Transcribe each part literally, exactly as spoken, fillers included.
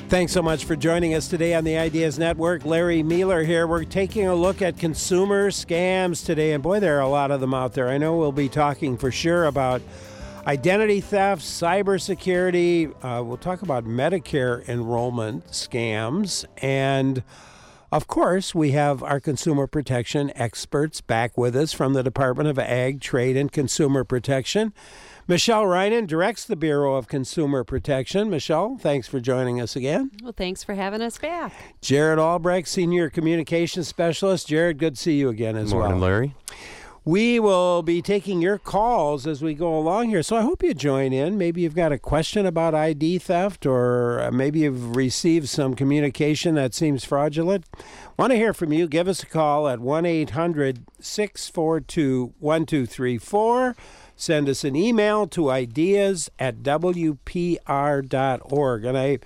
Thanks so much for joining us today on the Ideas Network. Larry Mueller here. We're taking a look at consumer scams today, and boy, there are a lot of them out there. I know we'll be talking for sure about identity theft, cybersecurity. Uh, we'll talk about Medicare enrollment scams, and of course, we have our consumer protection experts back with us from the Department of Ag, Trade, and Consumer Protection. Michelle Reinen directs the Bureau of Consumer Protection. Michelle, thanks for joining us again. Well, thanks for having us back. Jared Albrecht, Senior Communications Specialist. Jared, good to see you again as Morning, well. Larry. We will be taking your calls as we go along here, so I hope you join in. Maybe you've got a question about I D theft, or maybe you've received some communication that seems fraudulent. Want to hear from you? Give us a call at one eight hundred six four two one two three four. Send us an email to ideas at w p r dot org. And I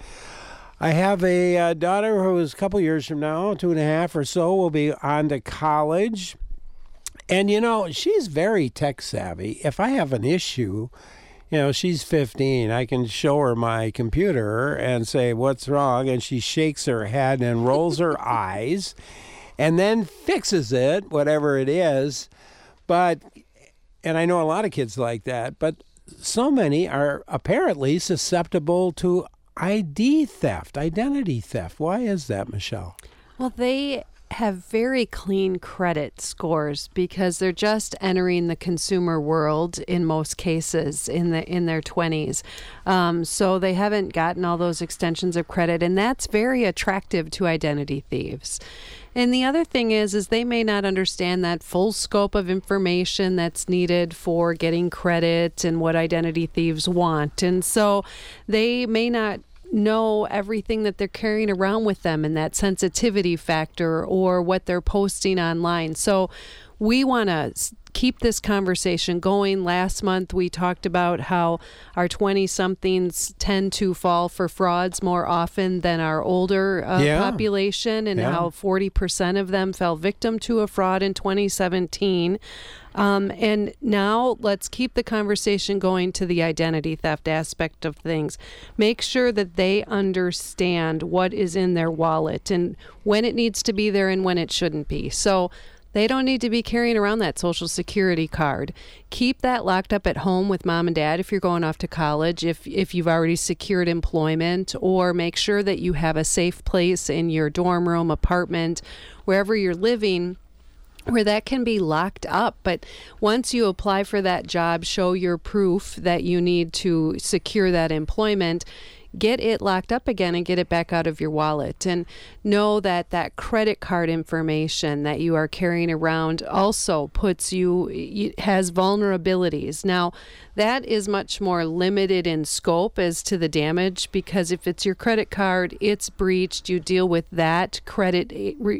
I have a uh, daughter who is a couple years from now, two and a half or so, will be on to college. And, you know, she's very tech savvy. If I have an issue, you know, she's fifteen. I can show her my computer and say, what's wrong? And she shakes her head and rolls her eyes and then fixes it, whatever it is. But... And I know a lot of kids like that, but so many are apparently susceptible to I D theft, identity theft. Why is that, Michelle? Well, they have very clean credit scores because they're just entering the consumer world in most cases in the in their twenties. Um, so they haven't gotten all those extensions of credit, and that's very attractive to identity thieves. And the other thing is, is they may not understand that full scope of information that's needed for getting credit and what identity thieves want. And so they may not know everything that they're carrying around with them and that sensitivity factor or what they're posting online. So we want to keep this conversation going. Last month, we talked about how our twenty-somethings tend to fall for frauds more often than our older uh, yeah. population, and yeah. how forty percent of them fell victim to a fraud in twenty seventeen. Um, and now let's keep the conversation going to the identity theft aspect of things. Make sure that they understand what is in their wallet and when it needs to be there and when it shouldn't be. So they don't need to be carrying around that Social Security card. Keep that locked up at home with mom and dad if you're going off to college, if if you've already secured employment, or make sure that you have a safe place in your dorm room, apartment, wherever you're living, where that can be locked up. But once you apply for that job, show your proof that you need to secure that employment, get it locked up again and get it back out of your wallet. And know that that credit card information that you are carrying around also puts you, has vulnerabilities. Now, that is much more limited in scope as to the damage, because if it's your credit card, it's breached, you deal with that credit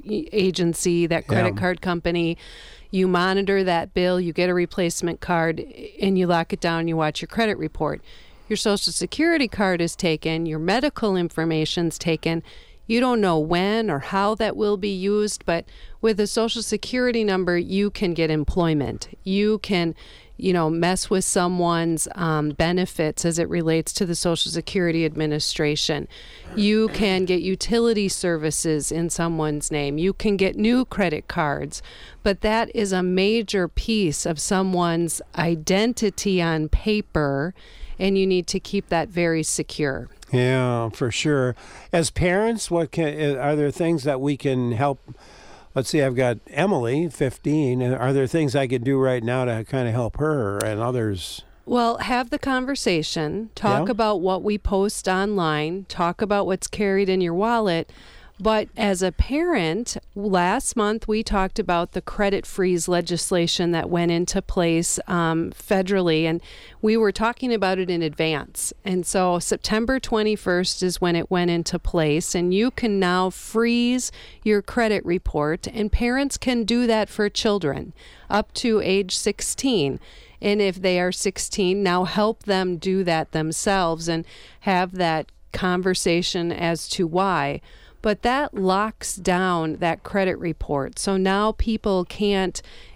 agency, that credit Yeah. card company. You monitor that bill, you get a replacement card, and you lock it down, you watch your credit report. Your Social Security card is taken, your medical information's taken. You don't know when or how that will be used, but with a Social Security number, you can get employment. You can, you know, mess with someone's um, benefits as it relates to the Social Security Administration. You can get utility services in someone's name. You can get new credit cards. But that is a major piece of someone's identity on paper, and you need to keep that very secure. Yeah, for sure. As parents, what can are there things that we can help? Let's see, I've got Emily, fifteen. And are there things I could do right now to kind of help her and others? Well, have the conversation. Talk Yeah. about what we post online. Talk about what's carried in your wallet. But as a parent, last month we talked about the credit freeze legislation that went into place um, federally, and we were talking about it in advance. And so September twenty-first is when it went into place, and you can now freeze your credit report, and parents can do that for children up to age sixteen. And if they are sixteen, now help them do that themselves and have that conversation as to why. But that locks down that credit report. So now people can't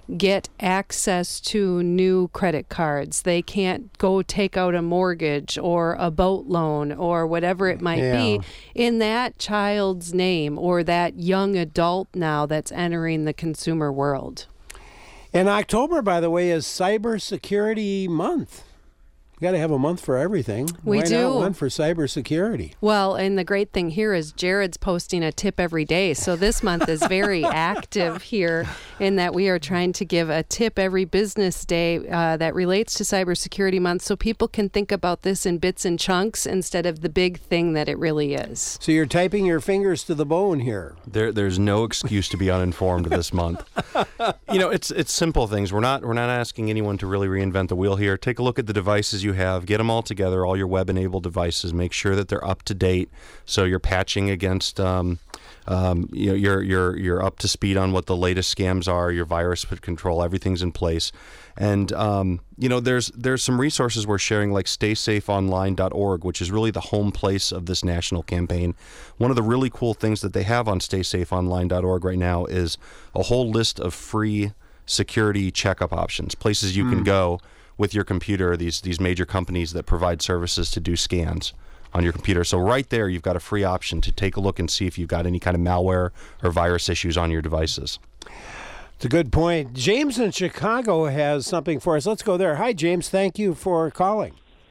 get access to new credit cards. They can't go take out a mortgage or a boat loan or whatever it might Yeah. be in that child's name or that young adult now that's entering the consumer world. And October, by the way, is Cybersecurity Month. You got to have a month for everything. We Why do. not one for cybersecurity? Well, and the great thing here is Jared's posting a tip every day. So this month is very active here in that we are trying to give a tip every business day uh, that relates to Cybersecurity Month so people can think about this in bits and chunks instead of the big thing that it really is. So you're typing your fingers to the bone here. There, there's no excuse to be uninformed this month. You know, it's it's simple things. We're not we're not asking anyone to really reinvent the wheel here. Take a look at the devices you have, get them all together, all your web-enabled devices. Make sure that they're up to date, so you're patching against. Um, um, you know, you're you're you're up to speed on what the latest scams are. Your virus control, everything's in place, and um, you know, there's there's some resources we're sharing, like stay safe online dot org, which is really the home place of this national campaign. One of the really cool things that they have on stay safe online dot org right now is a whole list of free security checkup options, places you mm. can go with your computer, these these major companies that provide services to do scans on your computer. So right there, you've got a free option to take a look and see if you've got any kind of malware or virus issues on your devices. It's a good point. James in Chicago has something for us. Let's go there. Hi, James. Thank you for calling.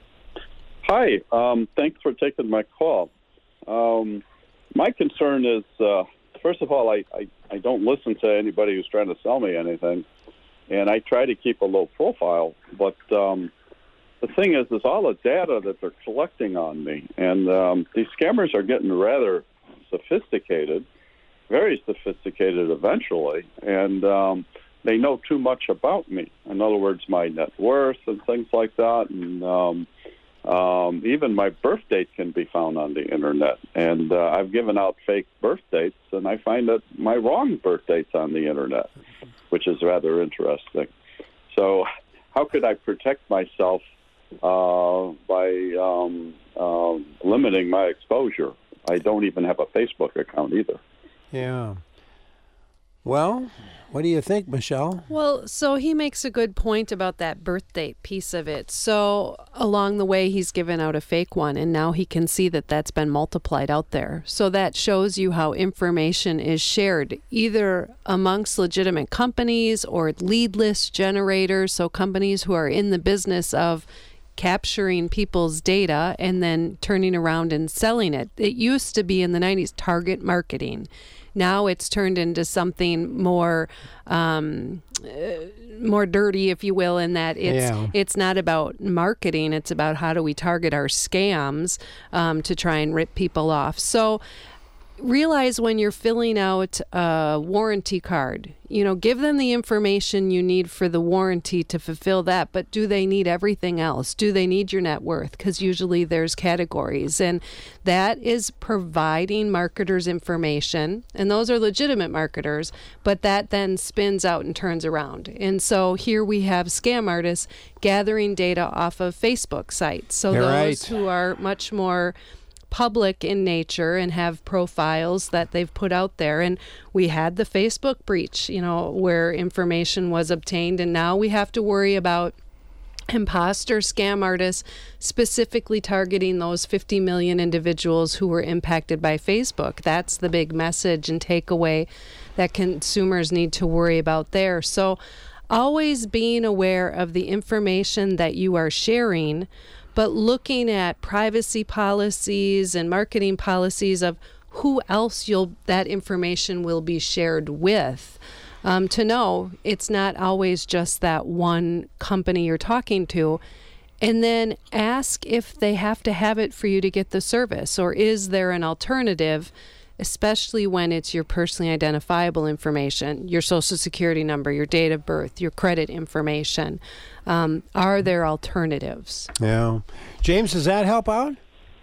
Hi. Um, thanks for taking my call. Um, my concern is, uh, first of all, I, I, I don't listen to anybody who's trying to sell me anything. And I try to keep a low profile, but um, the thing is, is all the data that they're collecting on me, and um, these scammers are getting rather sophisticated, very sophisticated eventually, and um, they know too much about me. In other words, my net worth and things like that, and um, um, even my birth date can be found on the internet. And uh, I've given out fake birth dates, and I find that my wrong birth date's on the internet, which is rather interesting. So how could I protect myself uh, by um, uh, limiting my exposure? I don't even have a Facebook account either. Yeah. Well, what do you think, Michelle? Well, so he makes a good point about that birth date piece of it. So along the way, he's given out a fake one, and now he can see that that's been multiplied out there. So that shows you how information is shared, either amongst legitimate companies or lead list generators, so companies who are in the business of capturing people's data and then turning around and selling it. It used to be in the nineties target marketing. Now it's turned into something more um, uh, more dirty, if you will, in that it's yeah. it's not about marketing. It's about how do we target our scams um, to try and rip people off. So realize when you're filling out a warranty card, you know, give them the information you need for the warranty to fulfill that, but do they need everything else? Do they need your net worth? Because usually there's categories, and that is providing marketers information, and those are legitimate marketers, but that then spins out and turns around. And so here we have scam artists gathering data off of Facebook sites. So You're those right. who are much more public in nature and have profiles that they've put out there. And we had the Facebook breach, you know, where information was obtained, and now we have to worry about imposter scam artists specifically targeting those fifty million individuals who were impacted by Facebook. That's the big message and takeaway that consumers need to worry about there. So always being aware of the information that you are sharing, but looking at privacy policies and marketing policies of who else you'll that information will be shared with, um, to know it's not always just that one company you're talking to. And then ask if they have to have it for you to get the service, or is there an alternative, especially when it's your personally identifiable information, your social security number, your date of birth, your credit information. Um, are there alternatives? Yeah. James, does that help out?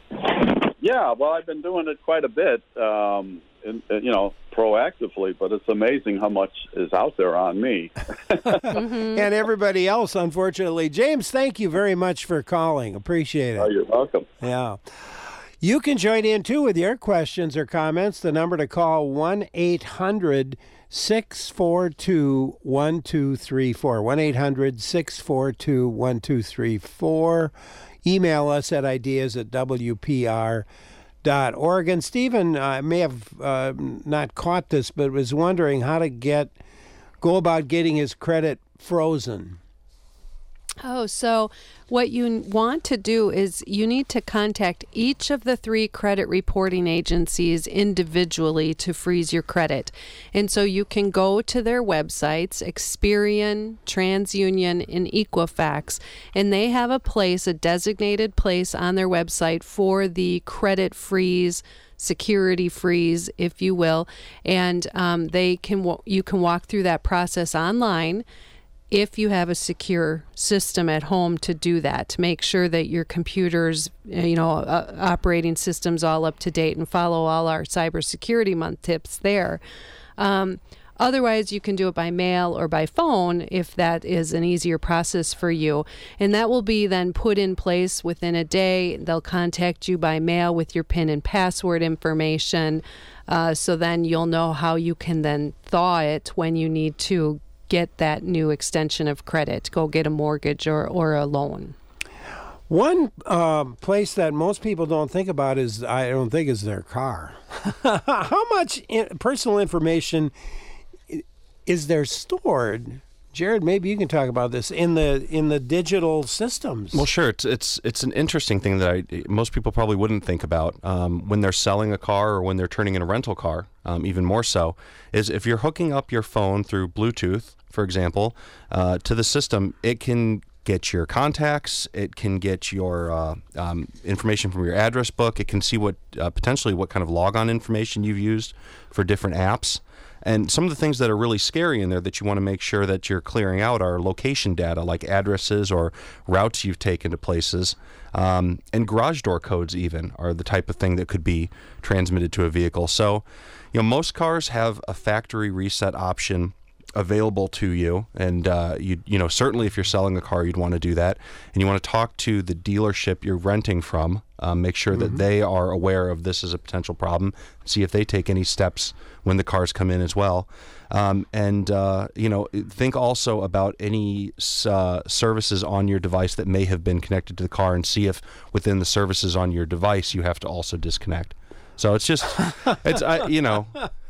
Yeah, well, I've been doing it quite a bit, um, in, you know, proactively, but it's amazing how much is out there on me. Mm-hmm. And everybody else, unfortunately. James, thank you very much for calling. Appreciate it. Oh, you're welcome. Yeah. You can join in, too, with your questions or comments. The number to call, one eight hundred six four two, one two three four. one eight hundred, six four two, one two three four. Email us at ideas at w p r dot org. And Stephen uh, may have uh, not caught this, but was wondering how to get go about getting his credit frozen. Oh, so what you want to do is you need to contact each of the three credit reporting agencies individually to freeze your credit. And so you can go to their websites, Experian, TransUnion, and Equifax, and they have a place, a designated place on their website for the credit freeze, security freeze, if you will. And um, they can you can walk through that process online if you have a secure system at home to do that, to make sure that your computer's, you know, uh, operating system's all up to date, and follow all our cybersecurity month tips there. Um, otherwise, you can do it by mail or by phone if that is an easier process for you. And that will be then put in place within a day. They'll contact you by mail with your PIN and password information. Uh, so then you'll know how you can then thaw it when you need to get that new extension of credit, go get a mortgage or, or a loan. One uh, place that most people don't think about is, I don't think, is their car. How much in, personal information is there stored? Jared, maybe you can talk about this in the in the digital systems. Well, sure. It's it's it's an interesting thing that I most people probably wouldn't think about um, when they're selling a car or when they're turning in a rental car. Um, even more so is if you're hooking up your phone through Bluetooth, for example, uh, to the system, it can get your contacts, it can get your uh, um, information from your address book, it can see what uh, potentially what kind of logon information you've used for different apps. And some of the things that are really scary in there that you want to make sure that you're clearing out are location data, like addresses or routes you've taken to places. Um, and garage door codes even are the type of thing that could be transmitted to a vehicle. So, you know, most cars have a factory reset option available to you, and uh, you you know certainly if you're selling a car, you'd want to do that, and you want to talk to the dealership you're renting from, um, make sure mm-hmm. that they are aware of this as a potential problem, see if they take any steps when the cars come in as well, um, and uh, you know think also about any uh, services on your device that may have been connected to the car, and see if within the services on your device you have to also disconnect. So it's just it's I, you know.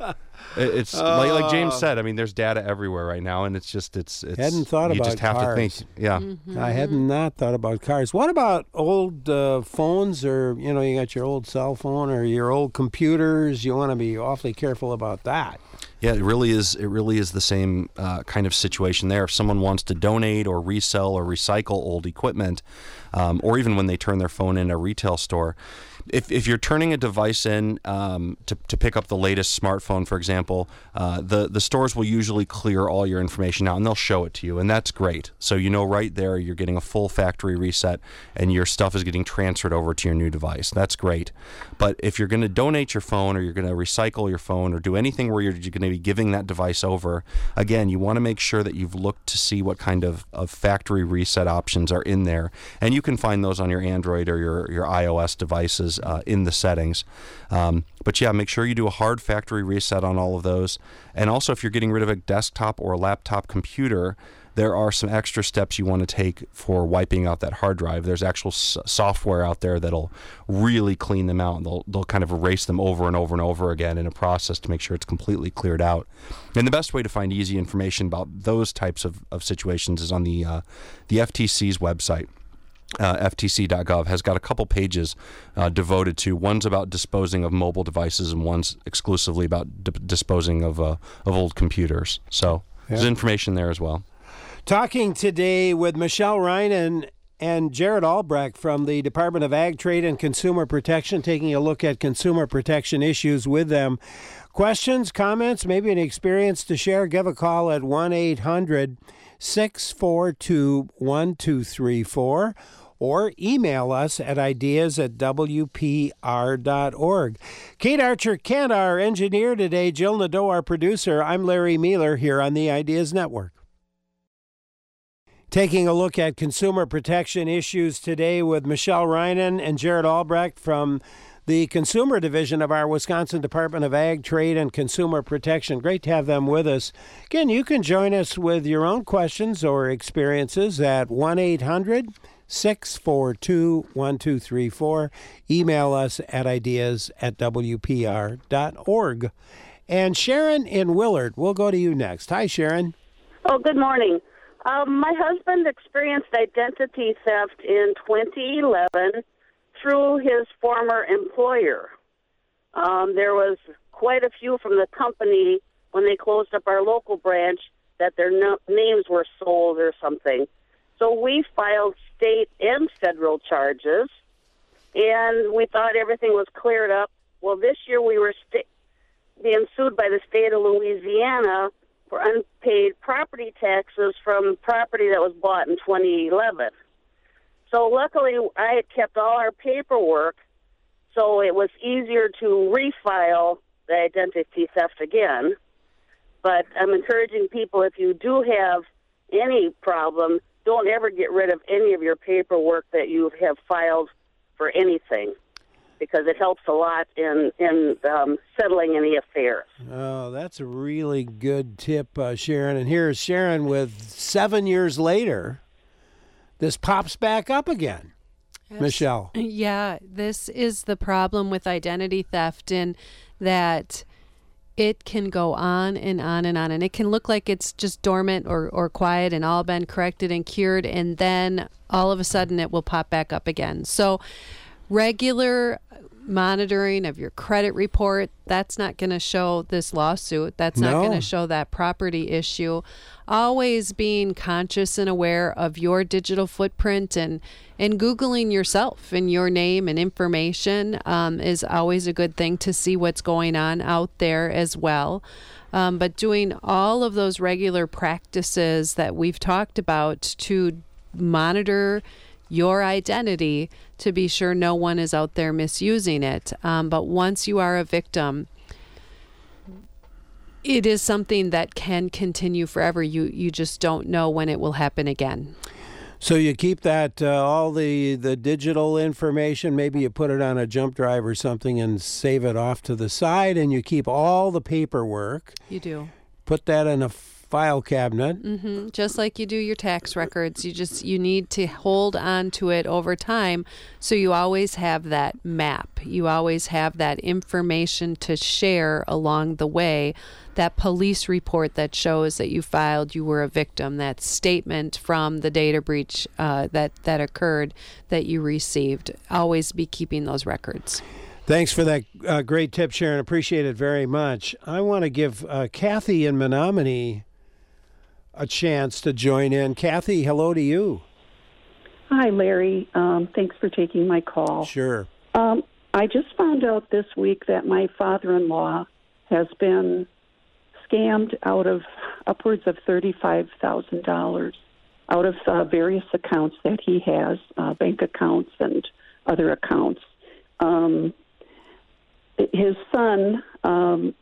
It's uh, like like James said. I mean, there's data everywhere right now, and it's just it's. it's hadn't thought you about just have cars. to think. Yeah, Mm-hmm. I had not thought about cars. What about old uh, phones, or you know, you got your old cell phone or your old computers? You want to be awfully careful about that. Yeah, it really is. It really is the same uh, kind of situation there. If someone wants to donate or resell or recycle old equipment, um, or even when they turn their phone in a retail store. If if you're turning a device in um, to to pick up the latest smartphone, for example, uh, the the stores will usually clear all your information out and they'll show it to you, and that's great. So you know right there you're getting a full factory reset and your stuff is getting transferred over to your new device. That's great. But if you're going to donate your phone or you're going to recycle your phone or do anything where you're going to be giving that device over, again, you want to make sure that you've looked to see what kind of, of factory reset options are in there, and you can find those on your Android or your your iOS devices. Uh, in the settings. Um, but yeah, make sure you do a hard factory reset on all of those. And also, if you're getting rid of a desktop or a laptop computer, there are some extra steps you want to take for wiping out that hard drive. There's actual s- software out there that'll really clean them out, and they'll, they'll kind of erase them over and over and over again in a process to make sure it's completely cleared out. And the best way to find easy information about those types of, of situations is on the uh, the F T C's website. Uh, F T C dot gov has got a couple pages uh, devoted to. One's about disposing of mobile devices, and one's exclusively about d- disposing of uh, of old computers. So yeah. There's information there as well. Talking today with Michelle Reinen and Jared Albrecht from the Department of Ag, Trade, and Consumer Protection, taking a look at consumer protection issues with them. Questions, comments, maybe an experience to share, give a call at one eight hundred, six four two, one two three four. Or email us at ideas at w p r dot org. Kate Archer-Kent, our engineer today, Jill Nadeau, our producer. I'm Larry Mueller here on the Ideas Network. Taking a look at consumer protection issues today with Michelle Reinen and Jared Albrecht from the Consumer Division of our Wisconsin Department of Ag, Trade, and Consumer Protection. Great to have them with us. Again, you can join us with your own questions or experiences at one eight hundred six four two one two three four. Email us at ideas at w p r dot org. And Sharon in Willard, we'll go to you next. Hi, Sharon. Oh, good morning. Um, my husband experienced identity theft in twenty eleven through his former employer. Um, there was quite a few from the company when they closed up our local branch that their no- names were sold or something. So we filed state and federal charges, and we thought everything was cleared up. Well, this year we were sta- being sued by the state of Louisiana for unpaid property taxes from property that was bought in twenty eleven. So luckily, I had kept all our paperwork, so it was easier to refile the identity theft again. But I'm encouraging people, if you do have any problem, don't ever get rid of any of your paperwork that you have filed for anything, because it helps a lot in, in um, settling any affairs. Oh, that's a really good tip, uh, Sharon. And here's Sharon with seven years later. This pops back up again. Yes. Michelle. Yeah, this is the problem with identity theft, in that it can go on and on and on. And it can look like it's just dormant or, or quiet and all been corrected and cured, and then all of a sudden it will pop back up again. So regular monitoring of your credit report, that's not going to show this lawsuit. That's not No. going to show that property issue. Always being conscious and aware of your digital footprint, and, and Googling yourself and your name and information um, is always a good thing to see what's going on out there as well. Um, but doing all of those regular practices that we've talked about to monitor your identity, to be sure no one is out there misusing it. Um, but once you are a victim, it is something that can continue forever. You you just don't know when it will happen again. So you keep that, uh, all the, the digital information, maybe you put it on a jump drive or something and save it off to the side, and you keep all the paperwork. You do. Put that in a file cabinet. Mm-hmm. Just like you do your tax records. You just you need to hold on to it over time, so you always have that map. You always have that information to share along the way. That police report that shows that you filed, you were a victim. That statement from the data breach uh, that that occurred that you received. Always be keeping those records. Thanks for that uh, great tip, Sharon. Appreciate it very much. I want to give uh, Kathy in Menominee a chance to join in. Kathy, hello to you. Hi, Larry. Um, thanks for taking my call. Sure. Um, I just found out this week that my father-in-law has been scammed out of upwards of thirty-five thousand dollars out of uh, various accounts that he has, uh, bank accounts and other accounts. Um, his son um,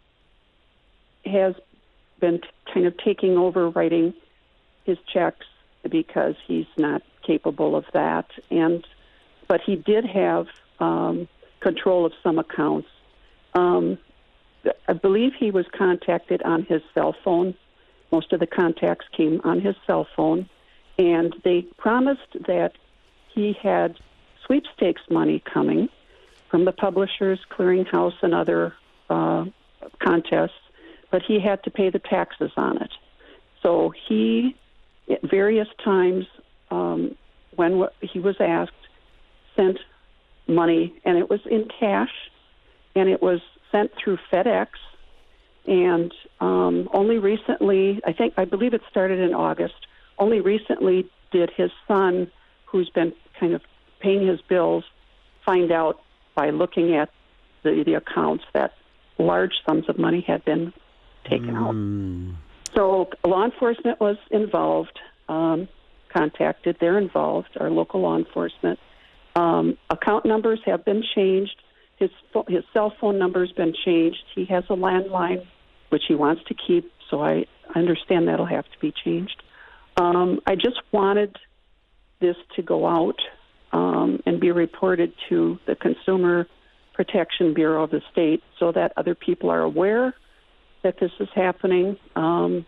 has been t- kind of taking over writing his checks because he's not capable of that. And but he did have um, control of some accounts. Um, I believe he was contacted on his cell phone. Most of the contacts came on his cell phone, and they promised that he had sweepstakes money coming from the Publishers Clearinghouse and other uh, contests, but he had to pay the taxes on it. So he, at various times, um, when he was asked, sent money, and it was in cash, and it was sent through FedEx. And um, only recently, I think, I believe it started in August, only recently did his son, who's been kind of paying his bills, find out by looking at the, the accounts that large sums of money had been taken Mm. out. So law enforcement was involved, um, contacted. They're involved, our local law enforcement. Um, account numbers have been changed. His pho- his cell phone number's been changed. He has a landline, which he wants to keep, so I understand that'll have to be changed. Um, I just wanted this to go out um, and be reported to the Consumer Protection Bureau of the state so that other people are aware that this is happening. Um,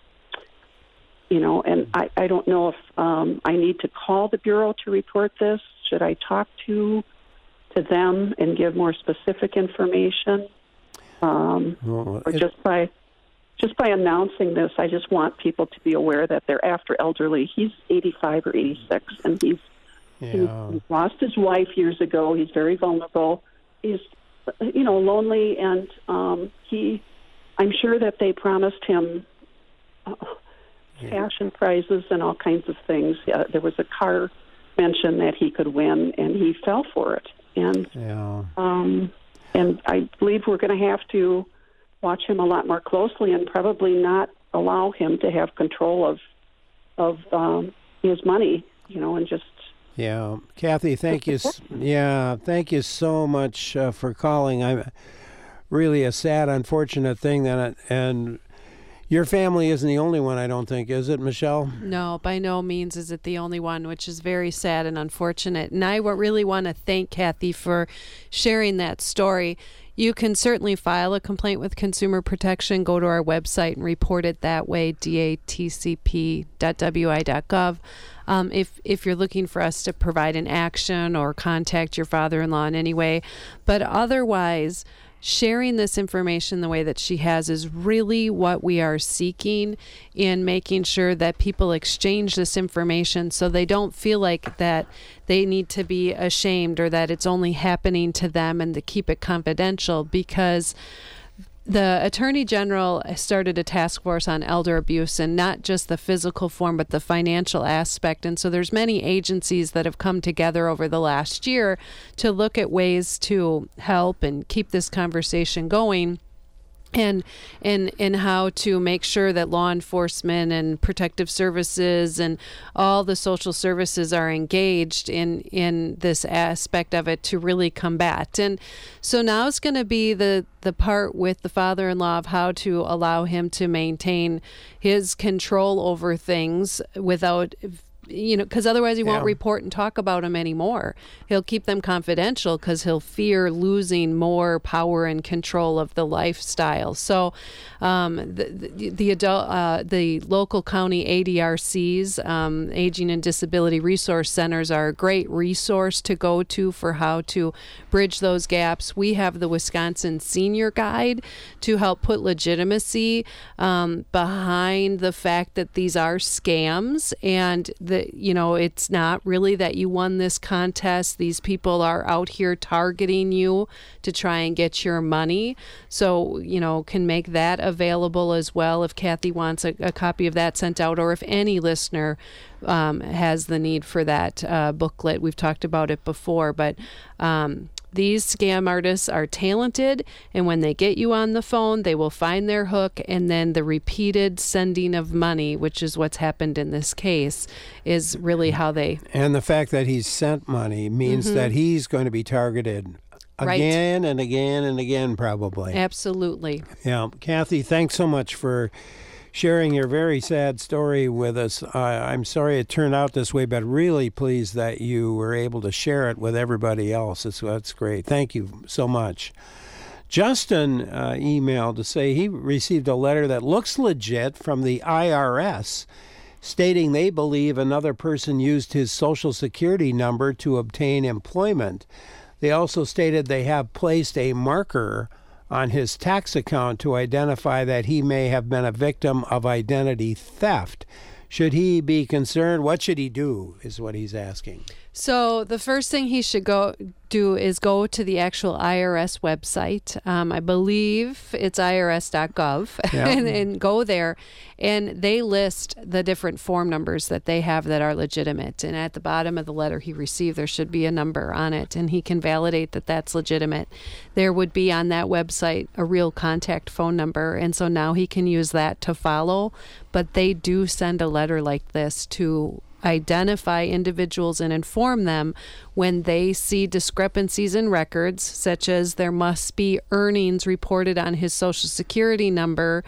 you know, and I, I don't know if um, I need to call the Bureau to report this. Should I talk to to them and give more specific information? Um, Well, or it- just by just by announcing this, I just want people to be aware that they're after elderly. He's eighty-five or eighty-six, and he's, Yeah. he's lost his wife years ago. He's very vulnerable. He's, you know, lonely, and um, he, I'm sure that they promised him uh, fashion prizes and all kinds of things. Uh, there was a car mentioned that he could win, and he fell for it. And Yeah. um, and I believe we're going to have to watch him a lot more closely and probably not allow him to have control of of um, his money, you know, and just. Yeah, Kathy, thank you. s- Yeah, thank you so much uh, for calling. I'm really a sad, unfortunate thing that, and your family isn't the only one. I don't think, is it, Michelle? No, by no means is it the only one, which is very sad and unfortunate. And I wa- really want to thank Kathy for sharing that story. You can certainly file a complaint with Consumer Protection. Go to our website and report it that way, D A T C P dot W I dot gov. Um, if if you're looking for us to provide an action or contact your father-in-law in any way. But otherwise, sharing this information the way that she has is really what we are seeking in making sure that people exchange this information so they don't feel like that they need to be ashamed or that it's only happening to them and to keep it confidential, because the Attorney General started a task force on elder abuse, and not just the physical form, but the financial aspect. And so there's many agencies that have come together over the last year to look at ways to help and keep this conversation going. And and and how to make sure that law enforcement and protective services and all the social services are engaged in in this aspect of it to really combat. And so now it's going to be the the part with the father-in-law of how to allow him to maintain his control over things without, you know, because otherwise he won't Yeah. report and talk about them anymore. He'll keep them confidential because he'll fear losing more power and control of the lifestyle. So um, the the, the adult, uh, the local county A D R Cs, um, Aging and Disability Resource Centers, are a great resource to go to for how to bridge those gaps. We have the Wisconsin Senior Guide to help put legitimacy um, behind the fact that these are scams, and the you know, it's not really that you won this contest. These people are out here targeting you to try and get your money. So, you know, can make that available as well if Kathy wants a, a copy of that sent out, or if any listener um, has the need for that uh, booklet. We've talked about it before, but um, these scam artists are talented, and when they get you on the phone, they will find their hook, and then the repeated sending of money, which is what's happened in this case, is really how they... And the fact that he's sent money means Mm-hmm. that he's going to be targeted Right. again and again and again, probably. Absolutely. Yeah. Kathy, thanks so much for sharing your very sad story with us. I I'm sorry it turned out this way, but really pleased that you were able to share it with everybody else. It's, that's great. Thank you so much. Justin uh, emailed to say he received a letter that looks legit from the I R S stating they believe another person used his Social Security number to obtain employment. They also stated they have placed a marker on his tax account to identify that he may have been a victim of identity theft. Should he be concerned? What should he do, is what he's asking. So the first thing he should go do is go to the actual I R S website. Um, I believe it's I R S dot gov, Yeah. and, and go there, and they list the different form numbers that they have that are legitimate. And at the bottom of the letter he received, there should be a number on it, and he can validate that that's legitimate. There would be on that website a real contact phone number, and so now he can use that to follow. But they do send a letter like this to identify individuals and inform them when they see discrepancies in records, such as there must be earnings reported on his Social Security number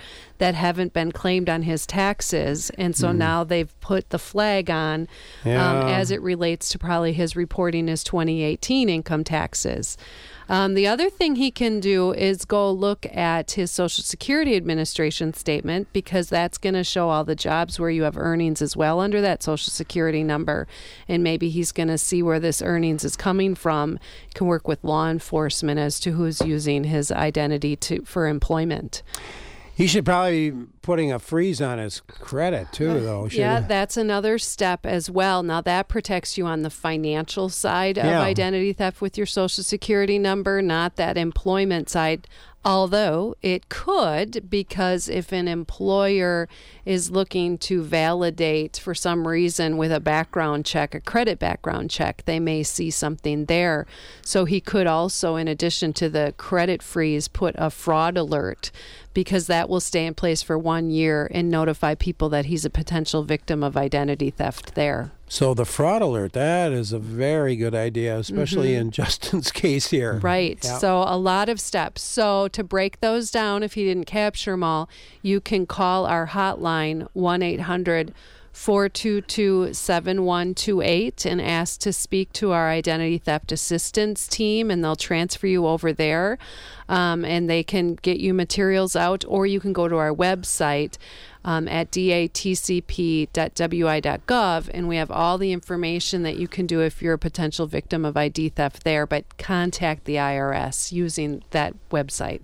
that haven't been claimed on his taxes. And so mm. now they've put the flag on yeah. um, as it relates to probably his reporting his twenty eighteen income taxes. Um, the other thing he can do is go look at his Social Security Administration statement, because that's going to show all the jobs where you have earnings as well under that Social Security number. And maybe he's going to see where this earnings is coming from, can work with law enforcement as to who's using his identity to for employment. He should probably be putting a freeze on his credit, too, though. Yeah, he? that's another step as well. Now, that protects you on the financial side of yeah. identity theft with your Social Security number, not that employment side. Although it could, because if an employer is looking to validate for some reason with a background check, a credit background check, they may see something there. So he could also, in addition to the credit freeze, put a fraud alert, because that will stay in place for one year and notify people that he's a potential victim of identity theft there. So the fraud alert, that is a very good idea, especially mm-hmm. in Justin's case here. Right. Yep. So a lot of steps. So to break those down, if he didn't capture them all, you can call our hotline, one eight hundred four two two seven one two eight, and ask to speak to our identity theft assistance team, and they'll transfer you over there, um, and they can get you materials out, or you can go to our website um, at d a t c p dot w i dot gov, and we have all the information that you can do if you're a potential victim of I D theft there, but contact the I R S using that website.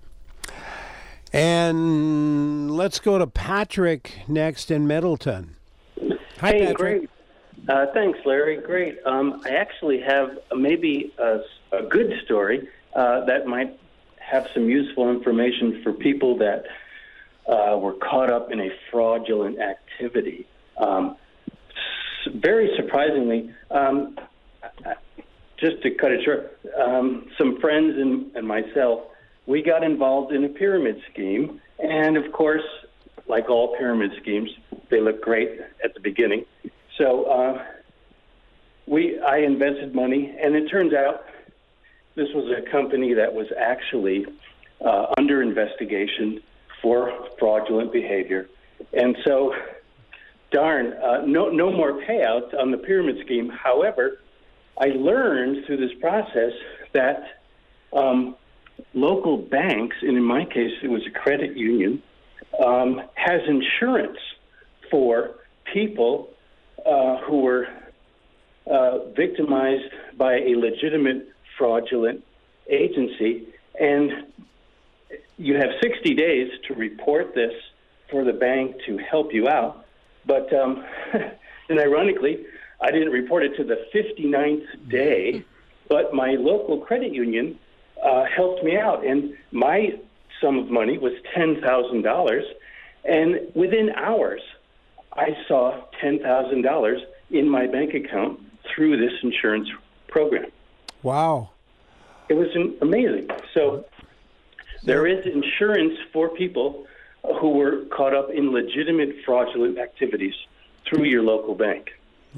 And let's go to Patrick next in Middleton. Hi, hey, Patrick. Great. Uh, thanks, Larry. Great. Um, I actually have maybe a, a good story uh, that might have some useful information for people that uh, were caught up in a fraudulent activity. Um, s- very surprisingly, um, just to cut it short, um, some friends and, and myself, we got involved in a pyramid scheme, and of course, like all pyramid schemes, they look great at the beginning. So uh, we, I invested money, and it turns out this was a company that was actually uh, under investigation for fraudulent behavior. And so, darn, uh, no, no more payouts on the pyramid scheme. However, I learned through this process that um, local banks, and in my case, it was a credit union, um, has insurance for people uh, who were uh, victimized by a legitimate fraudulent agency. And you have sixty days to report this for the bank to help you out. But, um, and ironically, I didn't report it to the fifty-ninth day, but my local credit union uh, helped me out. And my sum of money was ten thousand dollars. And within hours, I saw ten thousand dollars in my bank account through this insurance program. Wow. It was amazing. So there is insurance for people who were caught up in legitimate fraudulent activities through your local bank.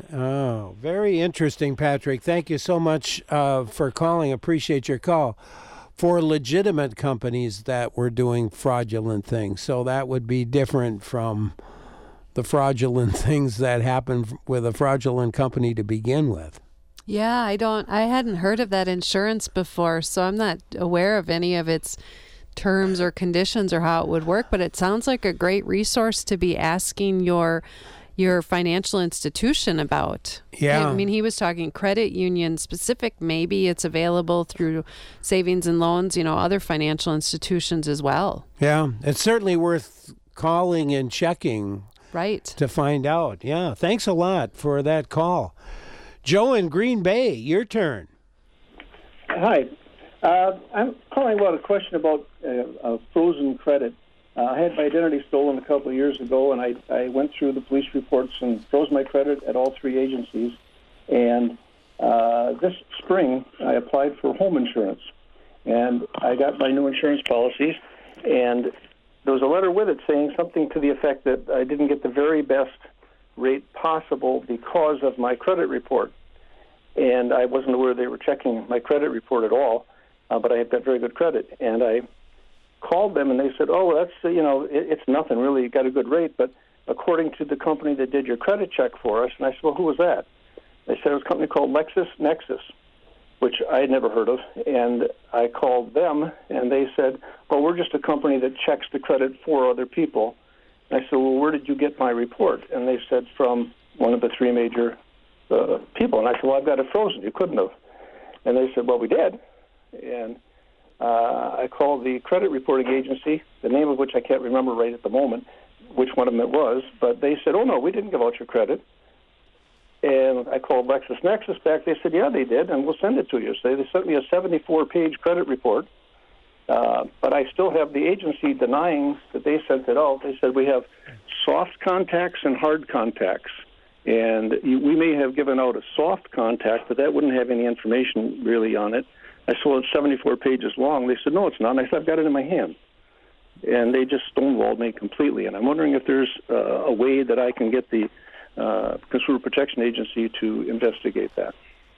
Oh, very interesting, Patrick. Thank you so much uh, for calling. Appreciate your call. For legitimate companies that were doing fraudulent things. So that would be different from the fraudulent things that happened with a fraudulent company to begin with. Yeah, I don't, I hadn't heard of that insurance before, so I'm not aware of any of its terms or conditions or how it would work, but it sounds like a great resource to be asking your your financial institution about. Yeah. I mean, he was talking credit union specific. Maybe it's available through savings and loans, you know, other financial institutions as well. Yeah, it's certainly worth calling and checking. Right. To find out. Yeah, thanks a lot for that call. Joe in Green Bay, your turn. Hi. Uh, I'm calling about a question about uh, uh, frozen credit. Uh, I had my identity stolen a couple of years ago, and I, I went through the police reports and froze my credit at all three agencies. And uh, this spring, I applied for home insurance, and I got my new insurance policies, and there was a letter with it saying something to the effect that I didn't get the very best rate possible because of my credit report. And I wasn't aware they were checking my credit report at all, uh, but I had got very good credit. And I called them, and they said, oh, well, that's, uh, you know, it, it's nothing really. You got a good rate, but according to the company that did your credit check for us, and I said, well, who was that? They said it was a company called LexisNexis, which I had never heard of, and I called them, and they said, well, we're just a company that checks the credit for other people. And I said, well, where did you get my report? And they said, from one of the three major uh, people. And I said, well, I've got it frozen. You couldn't have. And they said, well, we did. And uh, I called the credit reporting agency, the name of which I can't remember right at the moment, which one of them it was, but they said, oh, no, we didn't give out your credit. And I called LexisNexis back. They said, yeah, they did, and we'll send it to you. So they sent me a seventy-four page credit report, uh, but I still have the agency denying that they sent it out. They said we have soft contacts and hard contacts, and you, we may have given out a soft contact, but that wouldn't have any information really on it. I saw it seventy-four pages long. They said, no, it's not. And I said, I've got it in my hand. And they just stonewalled me completely. And I'm wondering if there's uh, a way that I can get the Uh, Consumer Protection Agency to investigate that.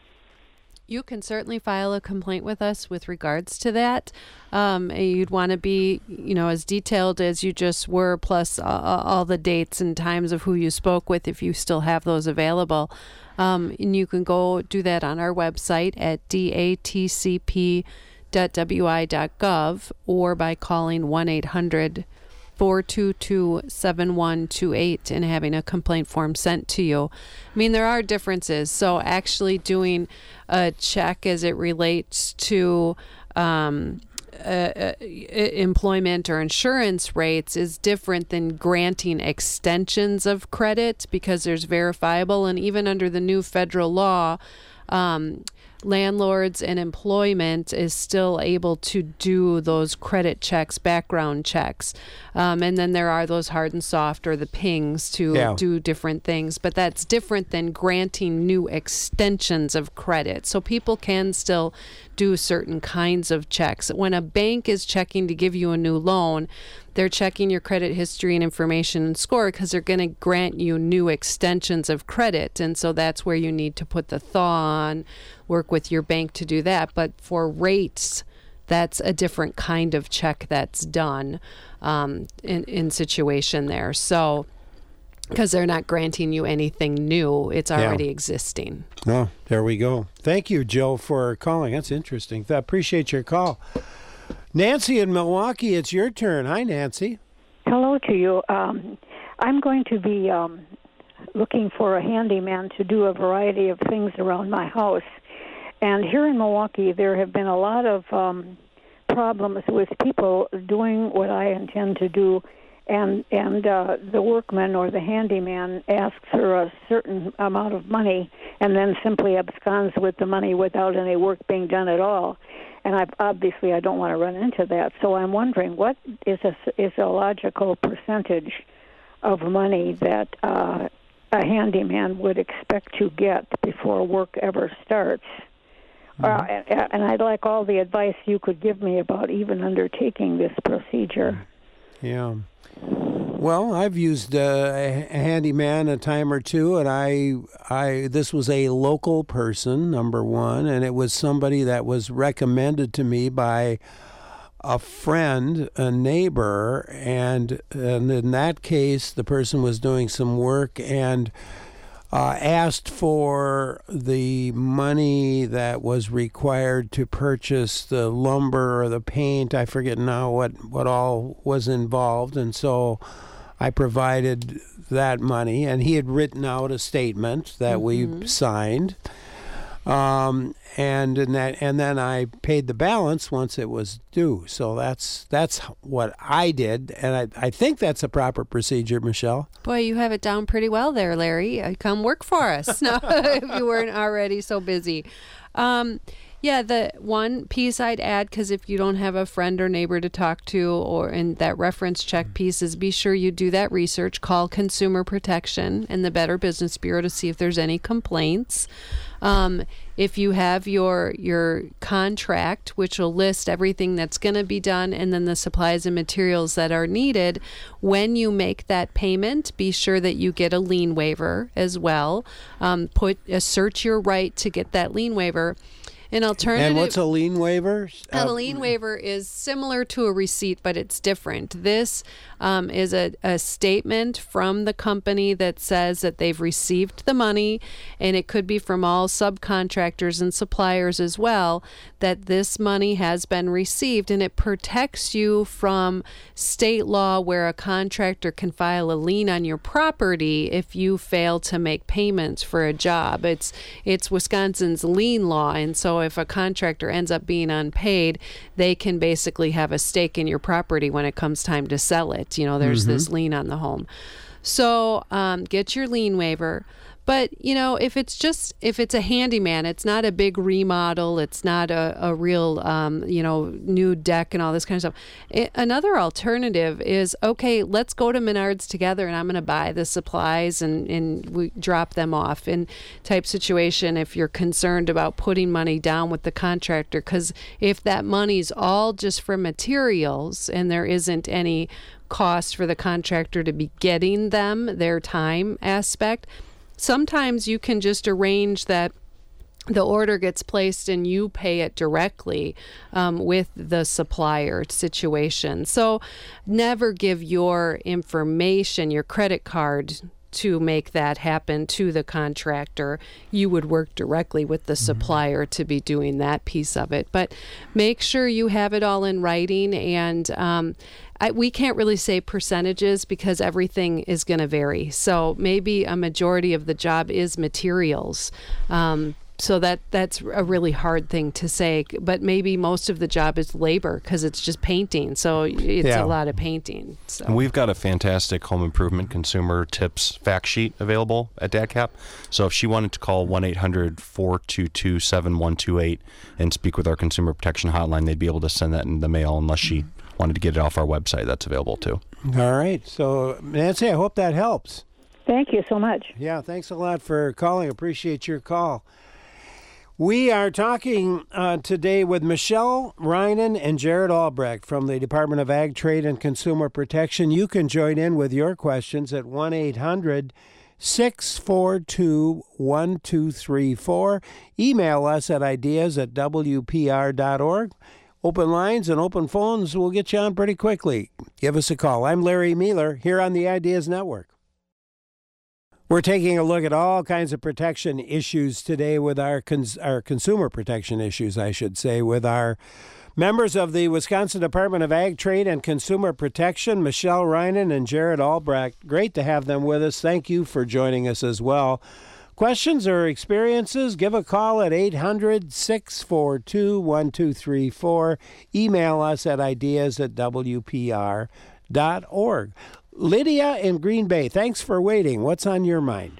You can certainly file a complaint with us with regards to that. Um, you'd want to be, you know, as detailed as you just were, plus uh, all the dates and times of who you spoke with, if you still have those available. Um, and you can go do that on our website at d a t c p dot w i dot gov or by calling one eight hundred four two two seven one two eight and having a complaint form sent to you. I mean, there are differences. So actually doing a check as it relates to um, uh, uh, employment or insurance rates is different than granting extensions of credit, because there's verifiable, and even under the new federal law, um, landlords and employment is still able to do those credit checks, background checks. Um, and then there are those hard and soft, or the pings, to yeah. do different things. But that's different than granting new extensions of credit. So people can still do certain kinds of checks. When a bank is checking to give you a new loan, they're checking your credit history and information and score, because they're going to grant you new extensions of credit. And so that's where you need to put the thaw on, work with your bank to do that. But for rates, that's a different kind of check that's done um, in, in situation there. So, because they're not granting you anything new, it's already yeah. existing. Oh, there we go. Thank you, Joe, for calling. That's interesting. I appreciate your call. Nancy in Milwaukee, it's your turn. Hi, Nancy. Hello to you. Um, I'm going to be um, looking for a handyman to do a variety of things around my house. And here in Milwaukee, there have been a lot of um, problems with people doing what I intend to do, and and uh, the workman or the handyman asks for a certain amount of money and then simply absconds with the money without any work being done at all. And I obviously I don't want to run into that. So I'm wondering, what is a, is a logical percentage of money that uh, a handyman would expect to get before work ever starts? Mm-hmm. Uh, and, and I'd like all the advice you could give me about even undertaking this procedure. Yeah. Well, I've used uh, a handyman a time or two, and I, I, this was a local person, number one, and it was somebody that was recommended to me by a friend, a neighbor, and, and in that case, the person was doing some work and uh, asked for the money that was required to purchase the lumber or the paint. I forget now what, what all was involved, and so I provided that money, and he had written out a statement that mm-hmm. we signed, um, and and that and then I paid the balance once it was due. So that's that's what I did, and I I think that's a proper procedure, Michelle. Boy, you have it down pretty well there, Larry. Come work for us no, if you weren't already so busy. Um, Yeah, the one piece I'd add, because if you don't have a friend or neighbor to talk to, or in that reference check piece, is be sure you do that research. Call Consumer Protection and the Better Business Bureau to see if there's any complaints. Um, if you have your your contract, which will list everything that's going to be done, and then the supplies and materials that are needed, when you make that payment, be sure that you get a lien waiver as well. Um, put assert your right to get that lien waiver. An alternative. And what's a lien waiver? A Uh, lien waiver is similar to a receipt, but it's different. This um, is a, a statement from the company that says that they've received the money, and it could be from all subcontractors and suppliers as well, that this money has been received, and it protects you from state law where a contractor can file a lien on your property if you fail to make payments for a job. It's it's Wisconsin's lien law, and so if a contractor ends up being unpaid, they can basically have a stake in your property when it comes time to sell it. You know, there's Mm-hmm. this lien on the home. So um, get your lien waiver. But, you know, if it's just, if it's a handyman, it's not a big remodel, it's not a, a real, um, you know, new deck and all this kind of stuff. It, another alternative is, okay, let's go to Menards together and I'm going to buy the supplies and, and we drop them off in type situation if you're concerned about putting money down with the contractor. Because if that money's all just for materials and there isn't any cost for the contractor to be getting them, their time aspect, sometimes you can just arrange that the order gets placed and you pay it directly um, with the supplier situation. So never give your information, your credit card, to make that happen to the contractor. You would work directly with the supplier to be doing that piece of it. But make sure you have it all in writing. And um, I, we can't really say percentages because everything is going to vary. So maybe a majority of the job is materials. Um, So that that's a really hard thing to say, but maybe most of the job is labor because it's just painting. So it's Yeah. a lot of painting. So. And we've got a fantastic home improvement consumer tips fact sheet available at D A D C A P. So if she wanted to call one eight hundred four two two seven one two eight and speak with our consumer protection hotline, they'd be able to send that in the mail unless she wanted to get it off our website. That's available too. All right. So, Nancy, I hope that helps. Thank you so much. Yeah, thanks a lot for calling. Appreciate your call. We are talking uh, today with Michelle Reinen and Jared Albrecht from the Department of Ag, Trade, and Consumer Protection. You can join in with your questions at one eight hundred six four two one two three four. Email us at ideas at w p r dot org. Open lines and open phones will get you on pretty quickly. Give us a call. I'm Larry Mueller here on the Ideas Network. We're taking a look at all kinds of protection issues today with our cons- our consumer protection issues, I should say, with our members of the Wisconsin Department of Ag, Trade, and Consumer Protection, Michelle Reinen and Jared Albrecht. Great to have them with us. Thank you for joining us as well. Questions or experiences, give a call at eight hundred six four two one two three four. Email us at ideas at w p r dot org. Lydia in Green Bay, thanks for waiting. What's on your mind?